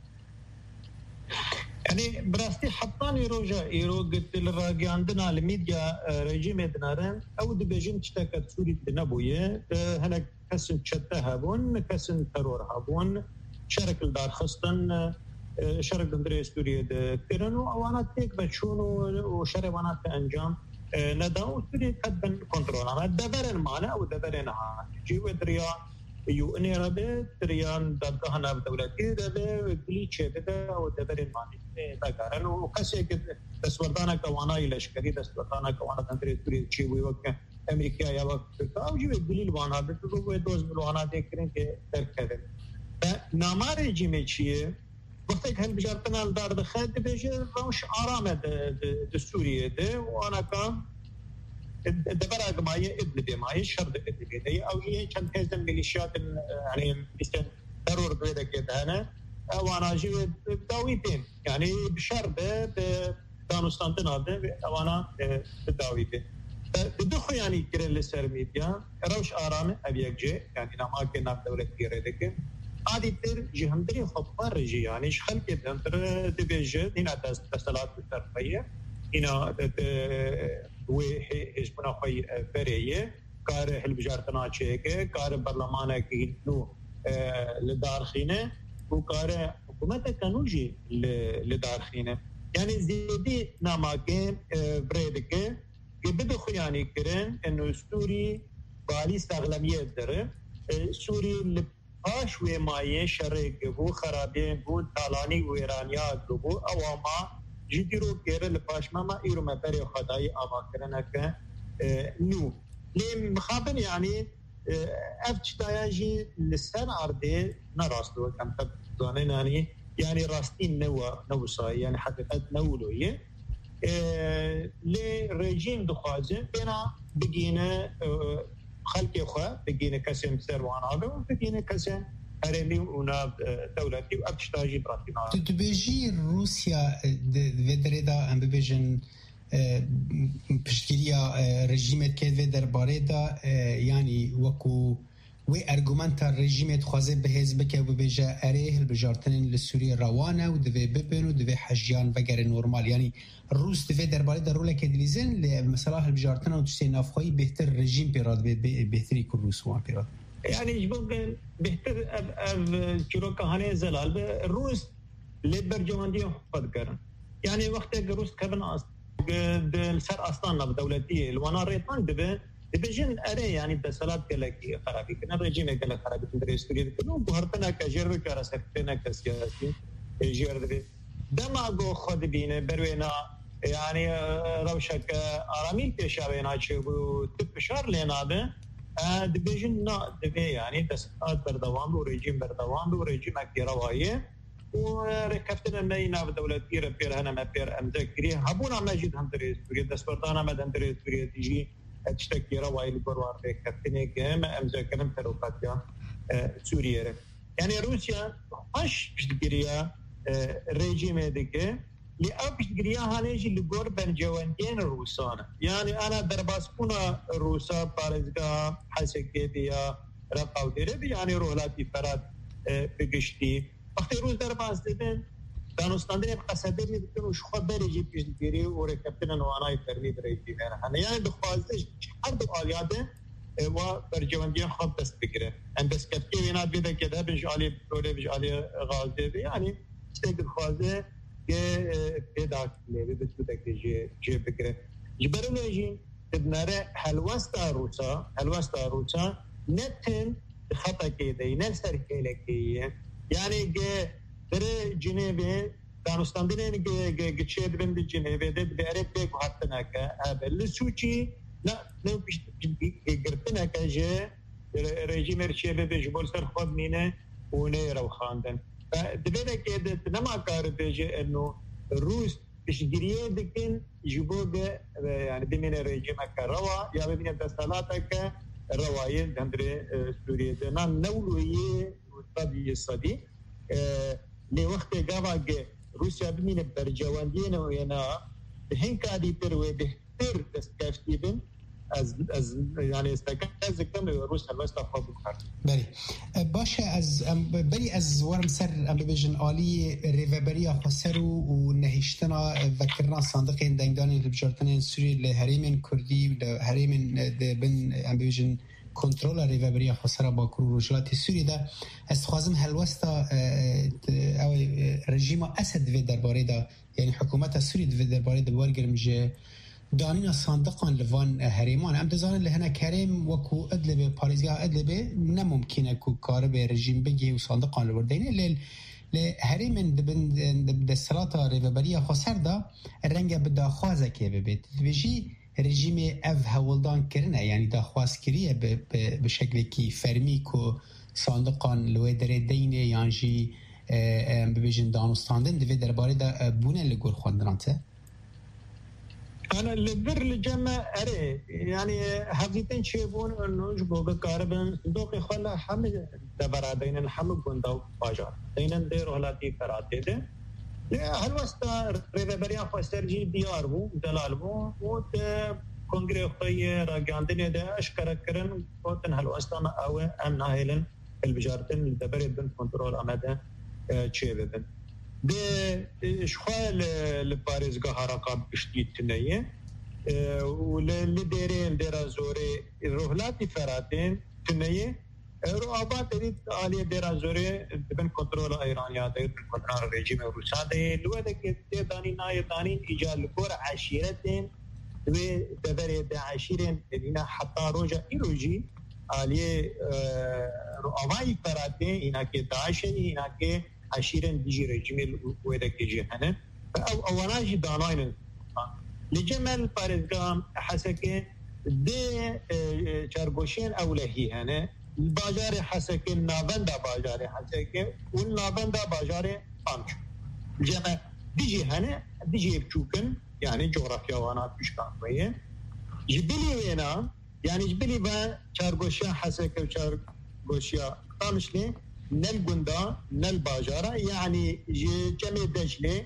يعني براستي حطاني روجا إيرو قلت الراجعندنا الميديا رجيم دنارن أو دبجين تشتكت سوري بنبوية هنا كسن شتها بون كسن ترور هابون شرك الدار خصتن شرك دندري سوريا كيرنو أوانا تيك بتشونو وشروانا أنجام نداو سوريا كتبن كنترول أنا دبرن معنا أو دبرن ها جيو دريا يوني ربه تريان دادهنا بدولتي ربه كليشة بده أو دبرن معنا تاكارن وكسي كده دستوردانا كوانا إلشكري دستوردانا كوانا دندري سوريا شيء ويوك أمريكا يا وقت أو جيو دليل وانا بتوقع دوز بلوانا ديكرين كتركه نامار رژیم چیه؟ وقتی که هالبجارتنا الدار دخلت بيجي روش آرامه دستوریه ده و آنا کام دبرا جماعية إدلبي معي شرط إدلبي أو هي كان هزم ميليشيات يعني مثل ضرور بيدا كده أنا وأنا جيت داويتين يعني بشرط بدانستانتنا ده وأنا بداويتين بدخو يعني كرل السر ميديا روش آرامه أبيك جي يعني نما كنا بدولة كيرة دكين عادي تر جهندري خبر رجي يعني شخل كده انتر تبيجي هنا تسلات الترفيه هنا وحزبنا خوي فريه كار هالبجارتنا تشيكه كار برلمانه كينو لدارخينه وكار حكومه كانوجي لدارخينه يعني زيدي ناماكين بريدكه بدخو يعني كرن انه سوري بالي استغلاميه دره سوري آش و مایه شرق بو خرابه بو تالانی و ایرانیا بو اواما جدی رو گره لپاشما ما ایرو مبری خدای آوا کرنه که نو لیم مخابن يعني افتشتايا جي لسان عرضي نراستو كم تبدونين يعني راستين نوصاي يعني حقيقة نولوية لرجيم دخوازه بنا بقينا خلقي خواه بقينا كسم سروانابه وبقينا كسم هرمي وناب دولتي وابتشتاجي براتينا تبيجي روسيا فيدريدا ام ببيجن پشتگیریا رژیمت که و درباره دا یعنی وکو و ارگومنت رژیمت خوازه به حزب که ببیجه اره البجارتنین لسوری روانه و دوی ببین و دوی حجیان وگر نورمال یعنی روس دوی درباره در روله که دلیزن مثلا البجارتنه و تشتی نافخوایی بهتر رژیم پیراد بهتری که روس وان پیراد يعني يجبون بهتر كيلو كهاني زلال روس ليبر جواندي خد كرن يعني وقت روس كبن السر اصلا بدولتي الوانا ريطان دبجن اري يعني بسلات كلكي خرابي كنا رجيم كلا خرابي تدريستوري كنو بهرتنا كجرب كراسكتنا كسياسي جرب دما جو خد بينه بروينا يعني روشك اراميل بيشاوينا تشو تبشار لنا به دبجن نا دبي يعني دسات بردوام ورجيم بردوام ورجيم اكيراوايه وركفتنا مينا بدولتي ربير هنا ما بير امذكري هبونا ماجد هم دريستوري دسبرتانا ما دريستوري تيجي تشتكي رواي البروار بكتني كم امذكرم تروقاتيا سوريا يعني روسيا اش بتجريا ريجيم ديكه اللي بتجريا هانيجي لغور بنجواندين روسانا يعني انا درباسكونا روسا بارزغا حسكيتيا رقاودير يعني رولاتي فرات بقشتي وقتی روز در باز دیدن دانستاندن قصدی میکنن و شخص برای پیشگیری و رکبتن نوانای فرمی برای دیدن هنر یعنی دخوازش هر دو آلیاده و برجواندی خود دست بگیره ان دست کفتی وینات بیده که ده بجالی دوله بجالی غازه بی یعنی چه دخوازه که پیدا کنه بسیده که جه بگیره جبرونه جی تبناره هلوستا روسا نتن خطا که ده نسر کهله که يعني در جنيفه دانستاندين گچيد بند جنيفه ده بيرك بك حتنا كابل سوچي لا لو گرتنا كجه رژیم رشيبه بجبل سر خود مينه ونه رو خاندن دبيده كده نما كار بيجي انه روس بشجريه دكن جبوغ يعني بمن رژیم كروا يا بمن دستالاتك روايه دندره سوريه ده نولويه طبيعي صدي لوقت جاواج روسيا بمين برجواندين وينا بهن كادي تروي بهتر تسكافتيبن از يعني استكاز كم روس الوسط خاب بخار بله باشه از بری از ورم سر ام ببیجن عالی ریوبریا خسر و نهشتنا ذکرنا صندوق دنگدان لبجارتن سوری لحریم کردی و لحریم بن ام ببیجن کنترل ریوبریا خسر با کروجلات سوری ده استخوازم هلوستا او رژیم اسد و درباره ده یعنی حکومت سوری ده درباره ده بارگرم جه دانینا صندوقان لوان هریمان ام دزان لهنا کریم وکو ادلبه پاریزگاه ادلبه نممکنه کو کار به رژیم بگی و صندوقان لوردینه ل هریمن دبن دسلاتا ریوبریا خسر دا رنگ بداخوازه که ببید ویجی رژیم اف هولدان کرنه یعنی داخواز کریه به شکلی کی فرمی کو صندوقان لوی دره دینه یانجی ببیجن دانستاندن دوی درباره دا بونه لگور خوندنانته أنا لبر الجمع أري يعني هذيتين شيبون إنه جبوك كاربن دوقي خلا حمد دبرادين الحمد بندو باجار دينن دير هلاتي كراتي ده هل وستا ريبريا فاسترجي ديار بو دلال بو وت كونغري خطية راجعندني ده أشكر كرن وتن هل وستا أو أم ناهلن البجارتين الدبري بن كنترول أمده شيبن ده شخال لبارزگاه حرکات بشتید تنیه ولدیرین درا زوری روحلاتی فراتین تنیه رو آباد دید عالی درا زوری بن کنترل ایرانیات دید کنترل رژیم روسا دید لوده که دانی نای دانی ایجاد لکور عشیرتین و دبری ده عشیرین اینا حتی روجا ایروجی عالی رو آبایی فراتین اینا که داعشن اینا که عشيرين ديجي رجيم ويدا كيجي هنا او اوناجي داناين لجمال بارزغام حسكه دي چارگوشين اولهي هنا الباجار حسكه نابندا باجار حسكه والنابندا باجار قامش جمال ديجي هنا ديجي بچوكن يعني جغرافيا وانا بشكان ويه جبلي وينا يعني جبلي با چارگوشيا حسكه وچارگوشيا قامش ليه نل گندا نل باجارا يعني جمع دجله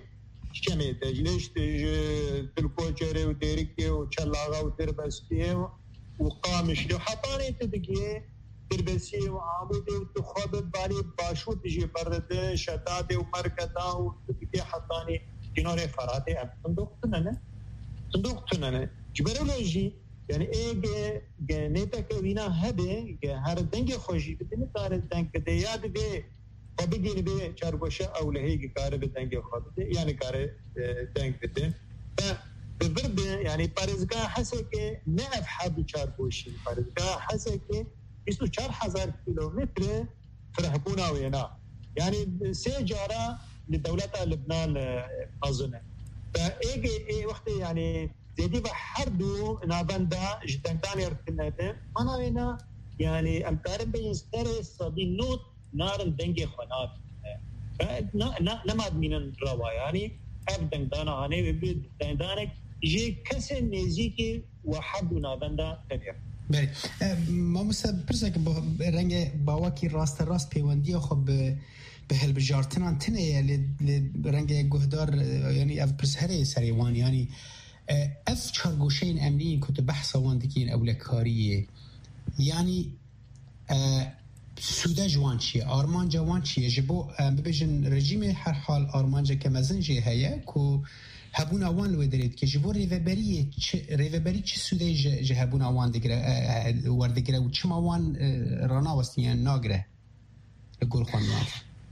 تلكوجري وديركي وشلاغا وتربسكي وقامش له حطاني تدقيه تربسي وعامودي وتخابط بالي باشو تجي برد شتاتي ومركتا وتدقيه حطاني جنوري فراتي صندوق تنانا جبرولوجي يعني ايه نيتا كوينا هبه هر دنگ خوشي بدين تار دنگ ده ياد به فبيجي به چارگوشه اولهي کی کار به دنگ خود يعني کار دنگ ده ببرد يعني پارزگاه حسه که نه افحاد چارگوشي پارزگاه حسه که 24000 كيلومتر فرحبونا وينا يعني سيجاره لدولة لبنان اظن فايه وقت يعني زيدي بحردو نابندا جدنتان يرتنته انا هنا يعني امتار بيستر صدي نوت نار الدنجي خنات نماد من الروا يعني ابدن دانا اني بدندانك جي كسر نزيكي وحد نابندا تنير بله ما مثلا پرسک با رنگ باوکی راست پیوندی خب به هلبجارتنان تنه رنگ گهدار یعنی اف پرسهره سریوان یعنی اف چارگوشين امنيين كنت بحث واندكين اولكاريه يعني سودا جوانشي ارمانجا وانشي جبو ببيجن رجيم هر حال ارمانجا كمزنجي هيا كو هبونا وان لو دريت كي جبو ريفبري تش سودا جهبونا وان دغرا وردغرا وچما وان رانا وستيان ناغره يقول خوان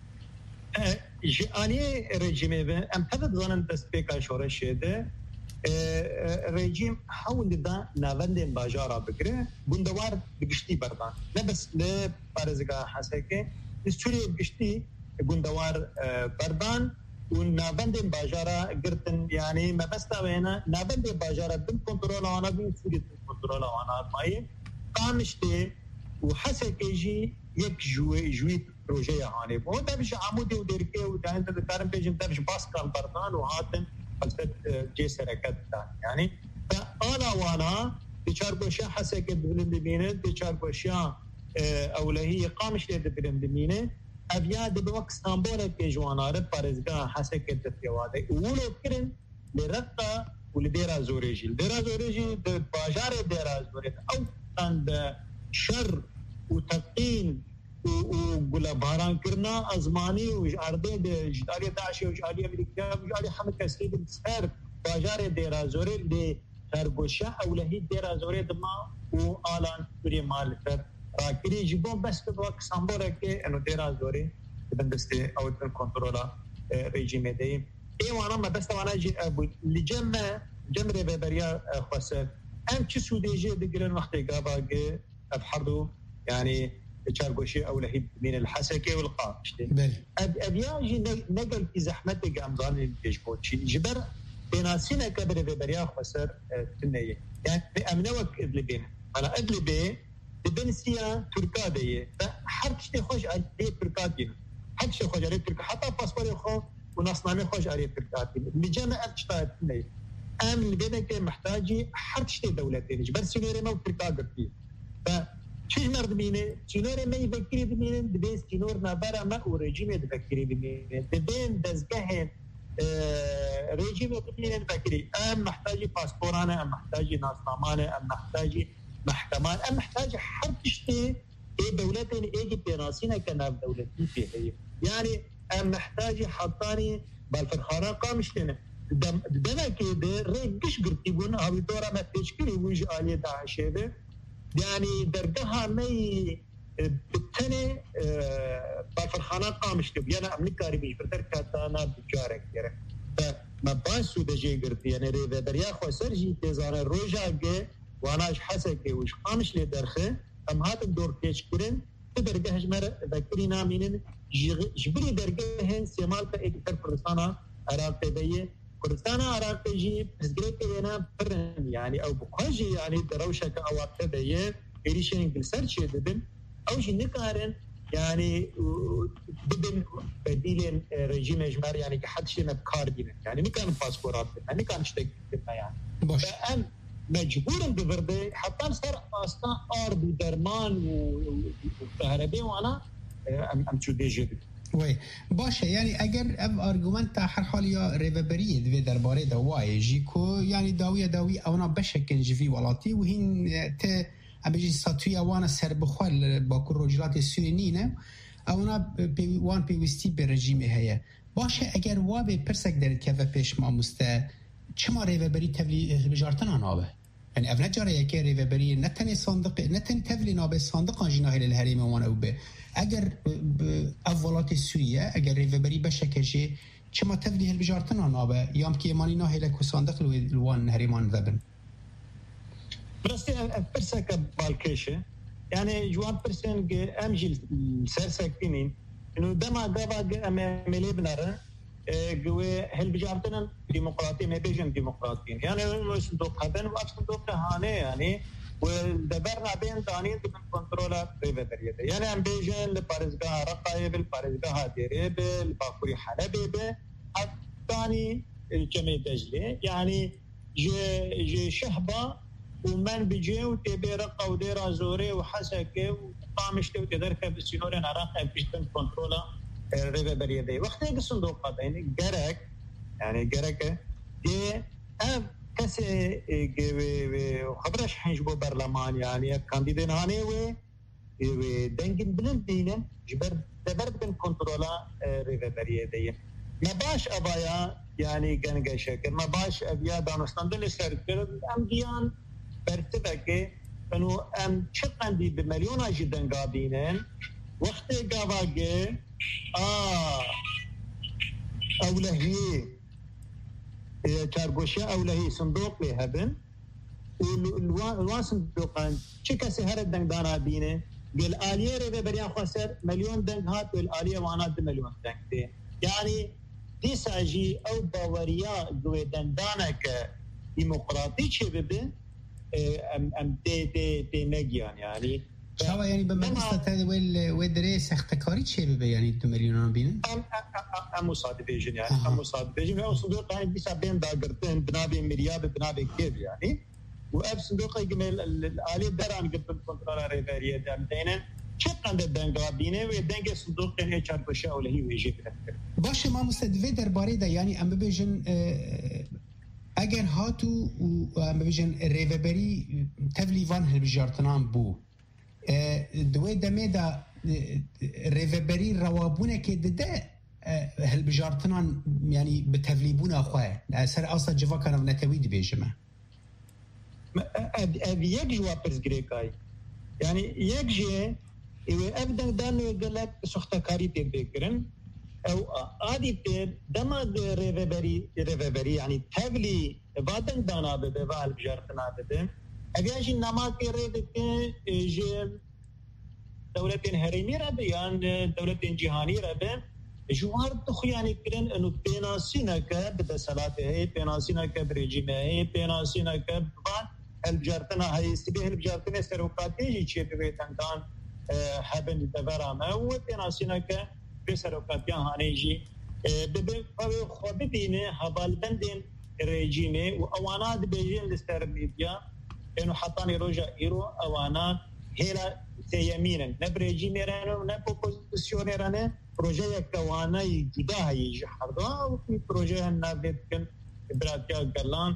جاني رجيم ام تبد زنن تسبيكا شورشيده رژیم حاول دا نوند باجارا بگیره بندوار بگشتی بردان نه بس ل پارزگاه حسه که سوریه بگشتی بندوار بردان و نوند باجارا گرتن یعنی ما بس تا وینا نوند باجارا بن کنترل آنا بین سوریه کنترل آنا مایه قامشته و حسه که جی یک جوی پروژه هانی بود دبش عمودی و درکه و دهند دکارم پیجن دبش باسکال بردان و هاتن فلسفة جيس ركض يعني فأنا وانا بشاربوشيا حسك بلند بينه بشاربوشيا أولهي قامش ليد بلند بينه أبياد بوقت اسطنبول كجوانا رب بارزگاه حسك التفيواده ولو كرن لرقة ولديرا زوريجي باجار ديرا زوري او عند شر وتقين وقول باران كرنا ازماني وجاردي جداري داعش وجاري امريكا وجاري حمد كسيد بسهر باجار ديرا زوري اللي خربوشا او لهي ديرا زوري دما والان بري مال فر راكري جيبون بس بوك سامبورك انه ديرا زوري بندستي او الكنترولا ريجيم دي اي وانا ما بس وانا جي اللي جمره ببريا خسر ام تشي سوديجي دقرن وقت قابا افحروا يعني تشاربوشي او لهي من الحسكه والقاش ابياجي نقل في زحمتك امزان الجيشبوتشي جبر بناسينا كبر ببريا خسر تنيه يعني امنوك ادلبين انا ادلبي بنسيا تركاديه فحرك شي خوش على تركادين حق شي خوش على ترك حتى باسبور خو ونصنامي خوش على تركادين بجمع اشتات تنيه ام اللي بينك محتاجي حرك شي دولتين جبر سينوري ما تركاد فيه چیز مردمینه چینور می فکری دمینه دبیس چینور نبره ما و رژیم فکری دمینه دبین دزگه رژیم دمینه فکری ام محتاجی پاسپورانه ام محتاجی ناسنامانه ام محتاجی محکمان ام محتاج هر تشتی ای دولتین ایگی پیراسینه کنار دولتی فیه یعنی ام محتاجی حطانی بالفرخانه قامشتنه دمکی ده ریگش گرتیبون هاوی دورا ما تشکری ویج آلی داعشه ده يعني درجها مي بالتنة بالفرخانة قامش كب يعني أملك كاربي فدرجة أنا بجارك يعني فما باسو دجي قرتي يعني ريدا دريا خو سرجي تزان الروجا جه وأنا إيش حسك وإيش قامش لي درخه أم هذا الدور تشكرن تدرجة هجمر ذكرنا منين جبري درجة سمال كأكثر كردستان عراق تبيه كردستان عراق تجي بسجلت كنا برن يعني أو بقاجي يعني دروشة كأوقات تبيه إيريشين بالسرچ دبن أو شيء نكارن يعني دبن بديل رجيم إجمار يعني كحد شيء نبكار دينا يعني نكان باسبورات يعني نكان شتى يعني فأنا مجبور بفرده حتى صار أصلا أرض درمان وكهرباء وأنا أم شو ديجي وی باشه یعنی اگر اب آرگومنت هر حال یا ریوبری دوی درباره دوای جی کو یعنی داوی اونا بشکن جوی ولاتی و هین ته ابجی ساتوی اوانا سر بخوال با کل رجلات سونینینه اونا وان پیوستی به رژیم هیه باشه اگر وابه پرسک دارید که و پیش ما مسته چما ریوبری تبلی بجارتن آنابه يعني أبناء جارية كيري فبري نتني صندق نتني تفلي نابي صندق جناه للهريم وانا وبه أجر أولات السورية أجر فبري بشكل كما تفلي هالبجارتنا نابه يوم كي ماني ناه لك صندق الوان هريمان ذبن بس برسك بالكيشة يعني جوان برسن أمجي سرسكينين إنه دما قبا أمامي بنره جوه هالبجارتنا ديمقراطية ما بيجن ديمقراطيين يعني صندوق هذا وصندوق هانه يعني والدبرنا بين دانين من كنترولا ريفيريا يعني ام بيجن لبارزغا رقايب البارزغا ديريب الباكوري حلبي الثاني الجميع دجلي يعني جي شهبه ومن بيجي وتبي رقا وديرا زوري وحسكه وقامشته وتدركه بالسينورين عراقه بيجن كنترولا ريفيريا دي وقت الصندوق هذا يعني جرك دي كسي خبرش حنجبو برلمان يعني كانديدين هاني و دنجن بلندين جبر بن كنترولا ريفيريا دي ما باش ابايا يعني جنجا شكل ما باش ابيا دانستان دل سركر امديان برتبك انه ام شقندي بمليون جدا قابينين وقت قاباجي أولهية تاربوشة أولهية صندوق لهبن والوان صندوقان شكا سهرة دنگ دانا بينه قل آلية ربا بريان خسر مليون دنگ هات والآلية وانات مليون دنگ دي يعني دي ساجي أو باوريا قوي دنگ دانا كديمقراطي چه ببن ام تي نگيان يعني شاوا يعني بمجلس ودري سختكاري چه ببه يعني 2 مليون بينن ام مصادفه يعني ام مصادفه يعني صندوق يعني بيسا بين داغرتين بنابي مرياب بنابي كيف يعني واب صندوق يجمل الالي دران قبل كنترول ريفيريا دامتين چقدر دنگا بینه و دنگ صندوق يعني چاربشه ولا هي ويجي باشه ما مستدفه درباره ده يعني ام ببيجن اگر هاتو و ببیجن ریوبری تبلیوان هلبجارتنان بو دوی دمه دا ریوبری روابونه که ده هلبجارتنان یعنی به تبلیبون اخواه سر اصلا جوا کنم نتوید بیجمه یک جواب پرزگریکای یعنی یک جه ابدا دانو گلک سختکاری تیر بکرن او عادی تیر دما ریوبری یعنی تبلی وادن دانا بده و هلبجارتنا بده اویاجی نما کرده که جه دولتین هریمی را به یا دولتین جهانی را به جوار تخیانی کرن انو پیناسی نکه به دسلاته پیناسی نکه برجیمه پیناسی نکه بعد هلبجارتنا هایستی به هلبجارتنا سروکاتی چیه بیتن دان هبن دورامه و پیناسی نکه به سروکاتی هانیجی به خود بینه حوالبندین رژیمه و اوانات بیجین لستر میدیا انو حطانی روجا ایرو اوانات هلا سيمينا نبريجي ميرانو نبو بوزيسيونيرانه بروجي كواناي جدا هي جحردا وفي بروجي النابت كن براتيا قلان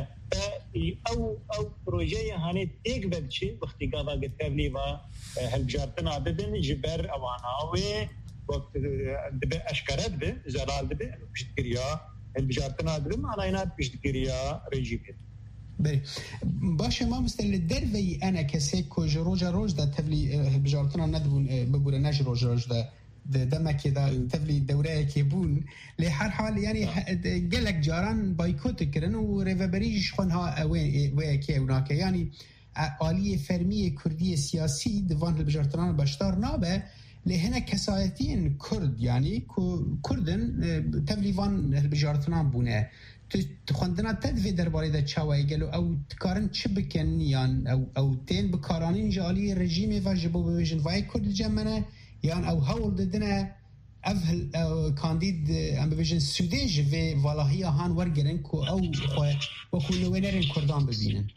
او بروجي هاني تيك بدشي وقتي قاضا قتبلي و هالجارتنا بدن جبر اواناوي وقت اشكرت به زلال به بشتكريا هالجارتنا بدن معناها بشتكريا ريجيم بله باشه ما مثل دروی انا کسی که روز ده تبلی بجارتنا ندبون ببوره نج روز ده دمکی ده تبلی دوره که بون لی هر حال یعنی گلک جاران بایکوت کرن و ریوبریش خونها اوه که اوناکه یعنی آلی فرمی کردی سیاسی دوان بجارتنا بشتار نابه لی هنه کسایتین کرد یعنی کردن تبلی وان بجارتنا بونه تخوندنا تدوی درباره ده چاوی گلو او تکارن چه بکن یان او تین بکارانین جالی رژیمی و جبو بویژن وای کرد جمعنه یان او هول ددنه افهل کاندید ام بویژن سوده جوی والاهی هان ورگرن که او وکولوینرین کردان ببینن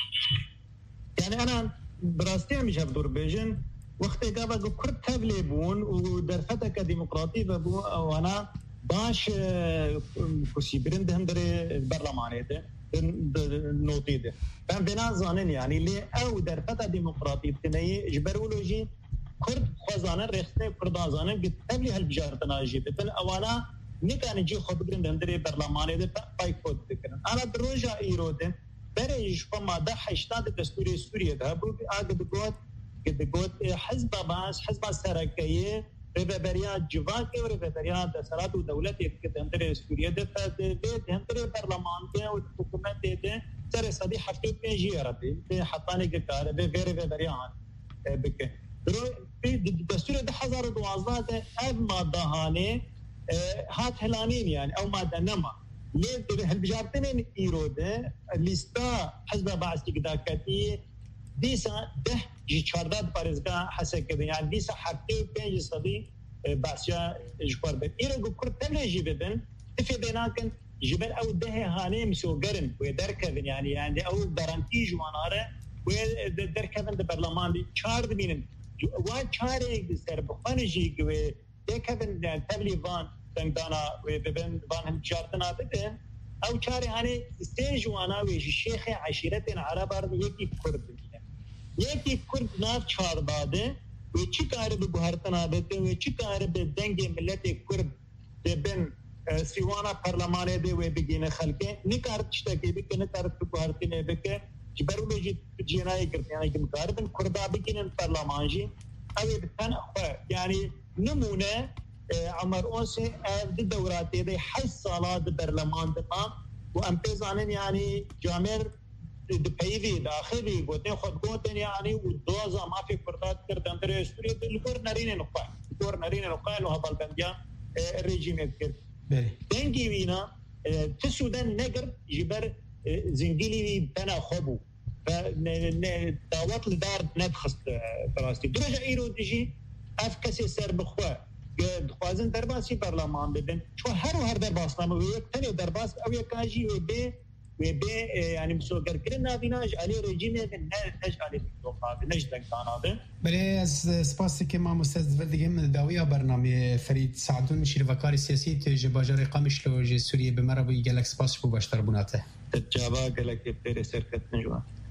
یعنی انا براستی همیشه بدور بیجن وقتی که با کرد تبلی بون و در فتح دموکراتی ببون او انا باش کسی برند هم در برلمانه ده نوتی ده ben بنازانن yani لی او در فتح دموکراتی تنهی جبرولوژی کرد خوازانن رخته کردازانن که تبلی هالبجارتنا جیده بل اوانا نکانه جی خود برند هم در برلمانه ده بایکوت بکنن انا در روژا ایرو ده برای شفا ماده 80 دستوری سوریه ده بود آگه دگوت حزب باس حزب سرکیه ریوبریات جواکه و ریوبریات دسالات و دولتی که دنتر سوریه ده دنتر برلمان ده و حکومت ده سر صدی هفته پیجی عربی به حطانی که کاره به ریوبریات بکه دستور ده 2012 ده اف ماده هانه هات هلانین يعني او ماده نما ليه هالبجارتين ايروده لستا حزب بعث كداكتي دیسا ده جی 14 پارزگاه حسه کردن یعنی دیسا هفته 5 صدی باسیا جوار به ایرو کرد تبلیجی بدن تفیدنا کن جبر او ده هانه مسوگرن و درکن یعنی او گارانتی جواناره و درکن د برلمان دی 4 دینن و 4 سر بخانجی و دکن تبلیغان دندانا و ببن وان هم جارتنا بدن او 4 هانه استیج وانا و شیخ عشیرت عرب یکی کرد یکی کرد ناف چار داده و چی کاری به بهارتنا بده و چی کاری به دنگ ملت کرد بن سیوانا پارلمانه ده و بگینه خلقه نکارت چتاکی بکه نکارت بهارتنه بکه جبرولوژی جنایی کرد یعنی که مکاربن کردا بگینن پارلمانجی اوی بتن یعنی نمونه عمر اونسه ده دوراتی ده 8 سالات برلمان ده و امپیزانن یعنی جامر پیوی داخلی گوتن خود گوتن یعنی و دوزا مافی کردات کردن در استوری دلگور نرین نقای لو هبال بندیا رژیم کرد دنگی وینا تسودن نگر جبر زنگیلی بنا خوبو دعوت لدار ندخست براستی درجه ایرو دیجی اف کسی سر بخواه خوازن درباسی برلمان بدن چون هر درباس نامو یک تنی درباس او یک کاجی و به وبي يعني مسوقر كرنا بيناج عليه رجيم نج عليه توقع نج دكاناده بله سپاس که ما مستضیف دیگه داویا برنامه فرید سعدون شیروکاری سیاسی تج باجر قامشلو سوریه به مرا بی گلک سپاس بو باشتر بوناته تجابا گلک تیر سرکت نجوا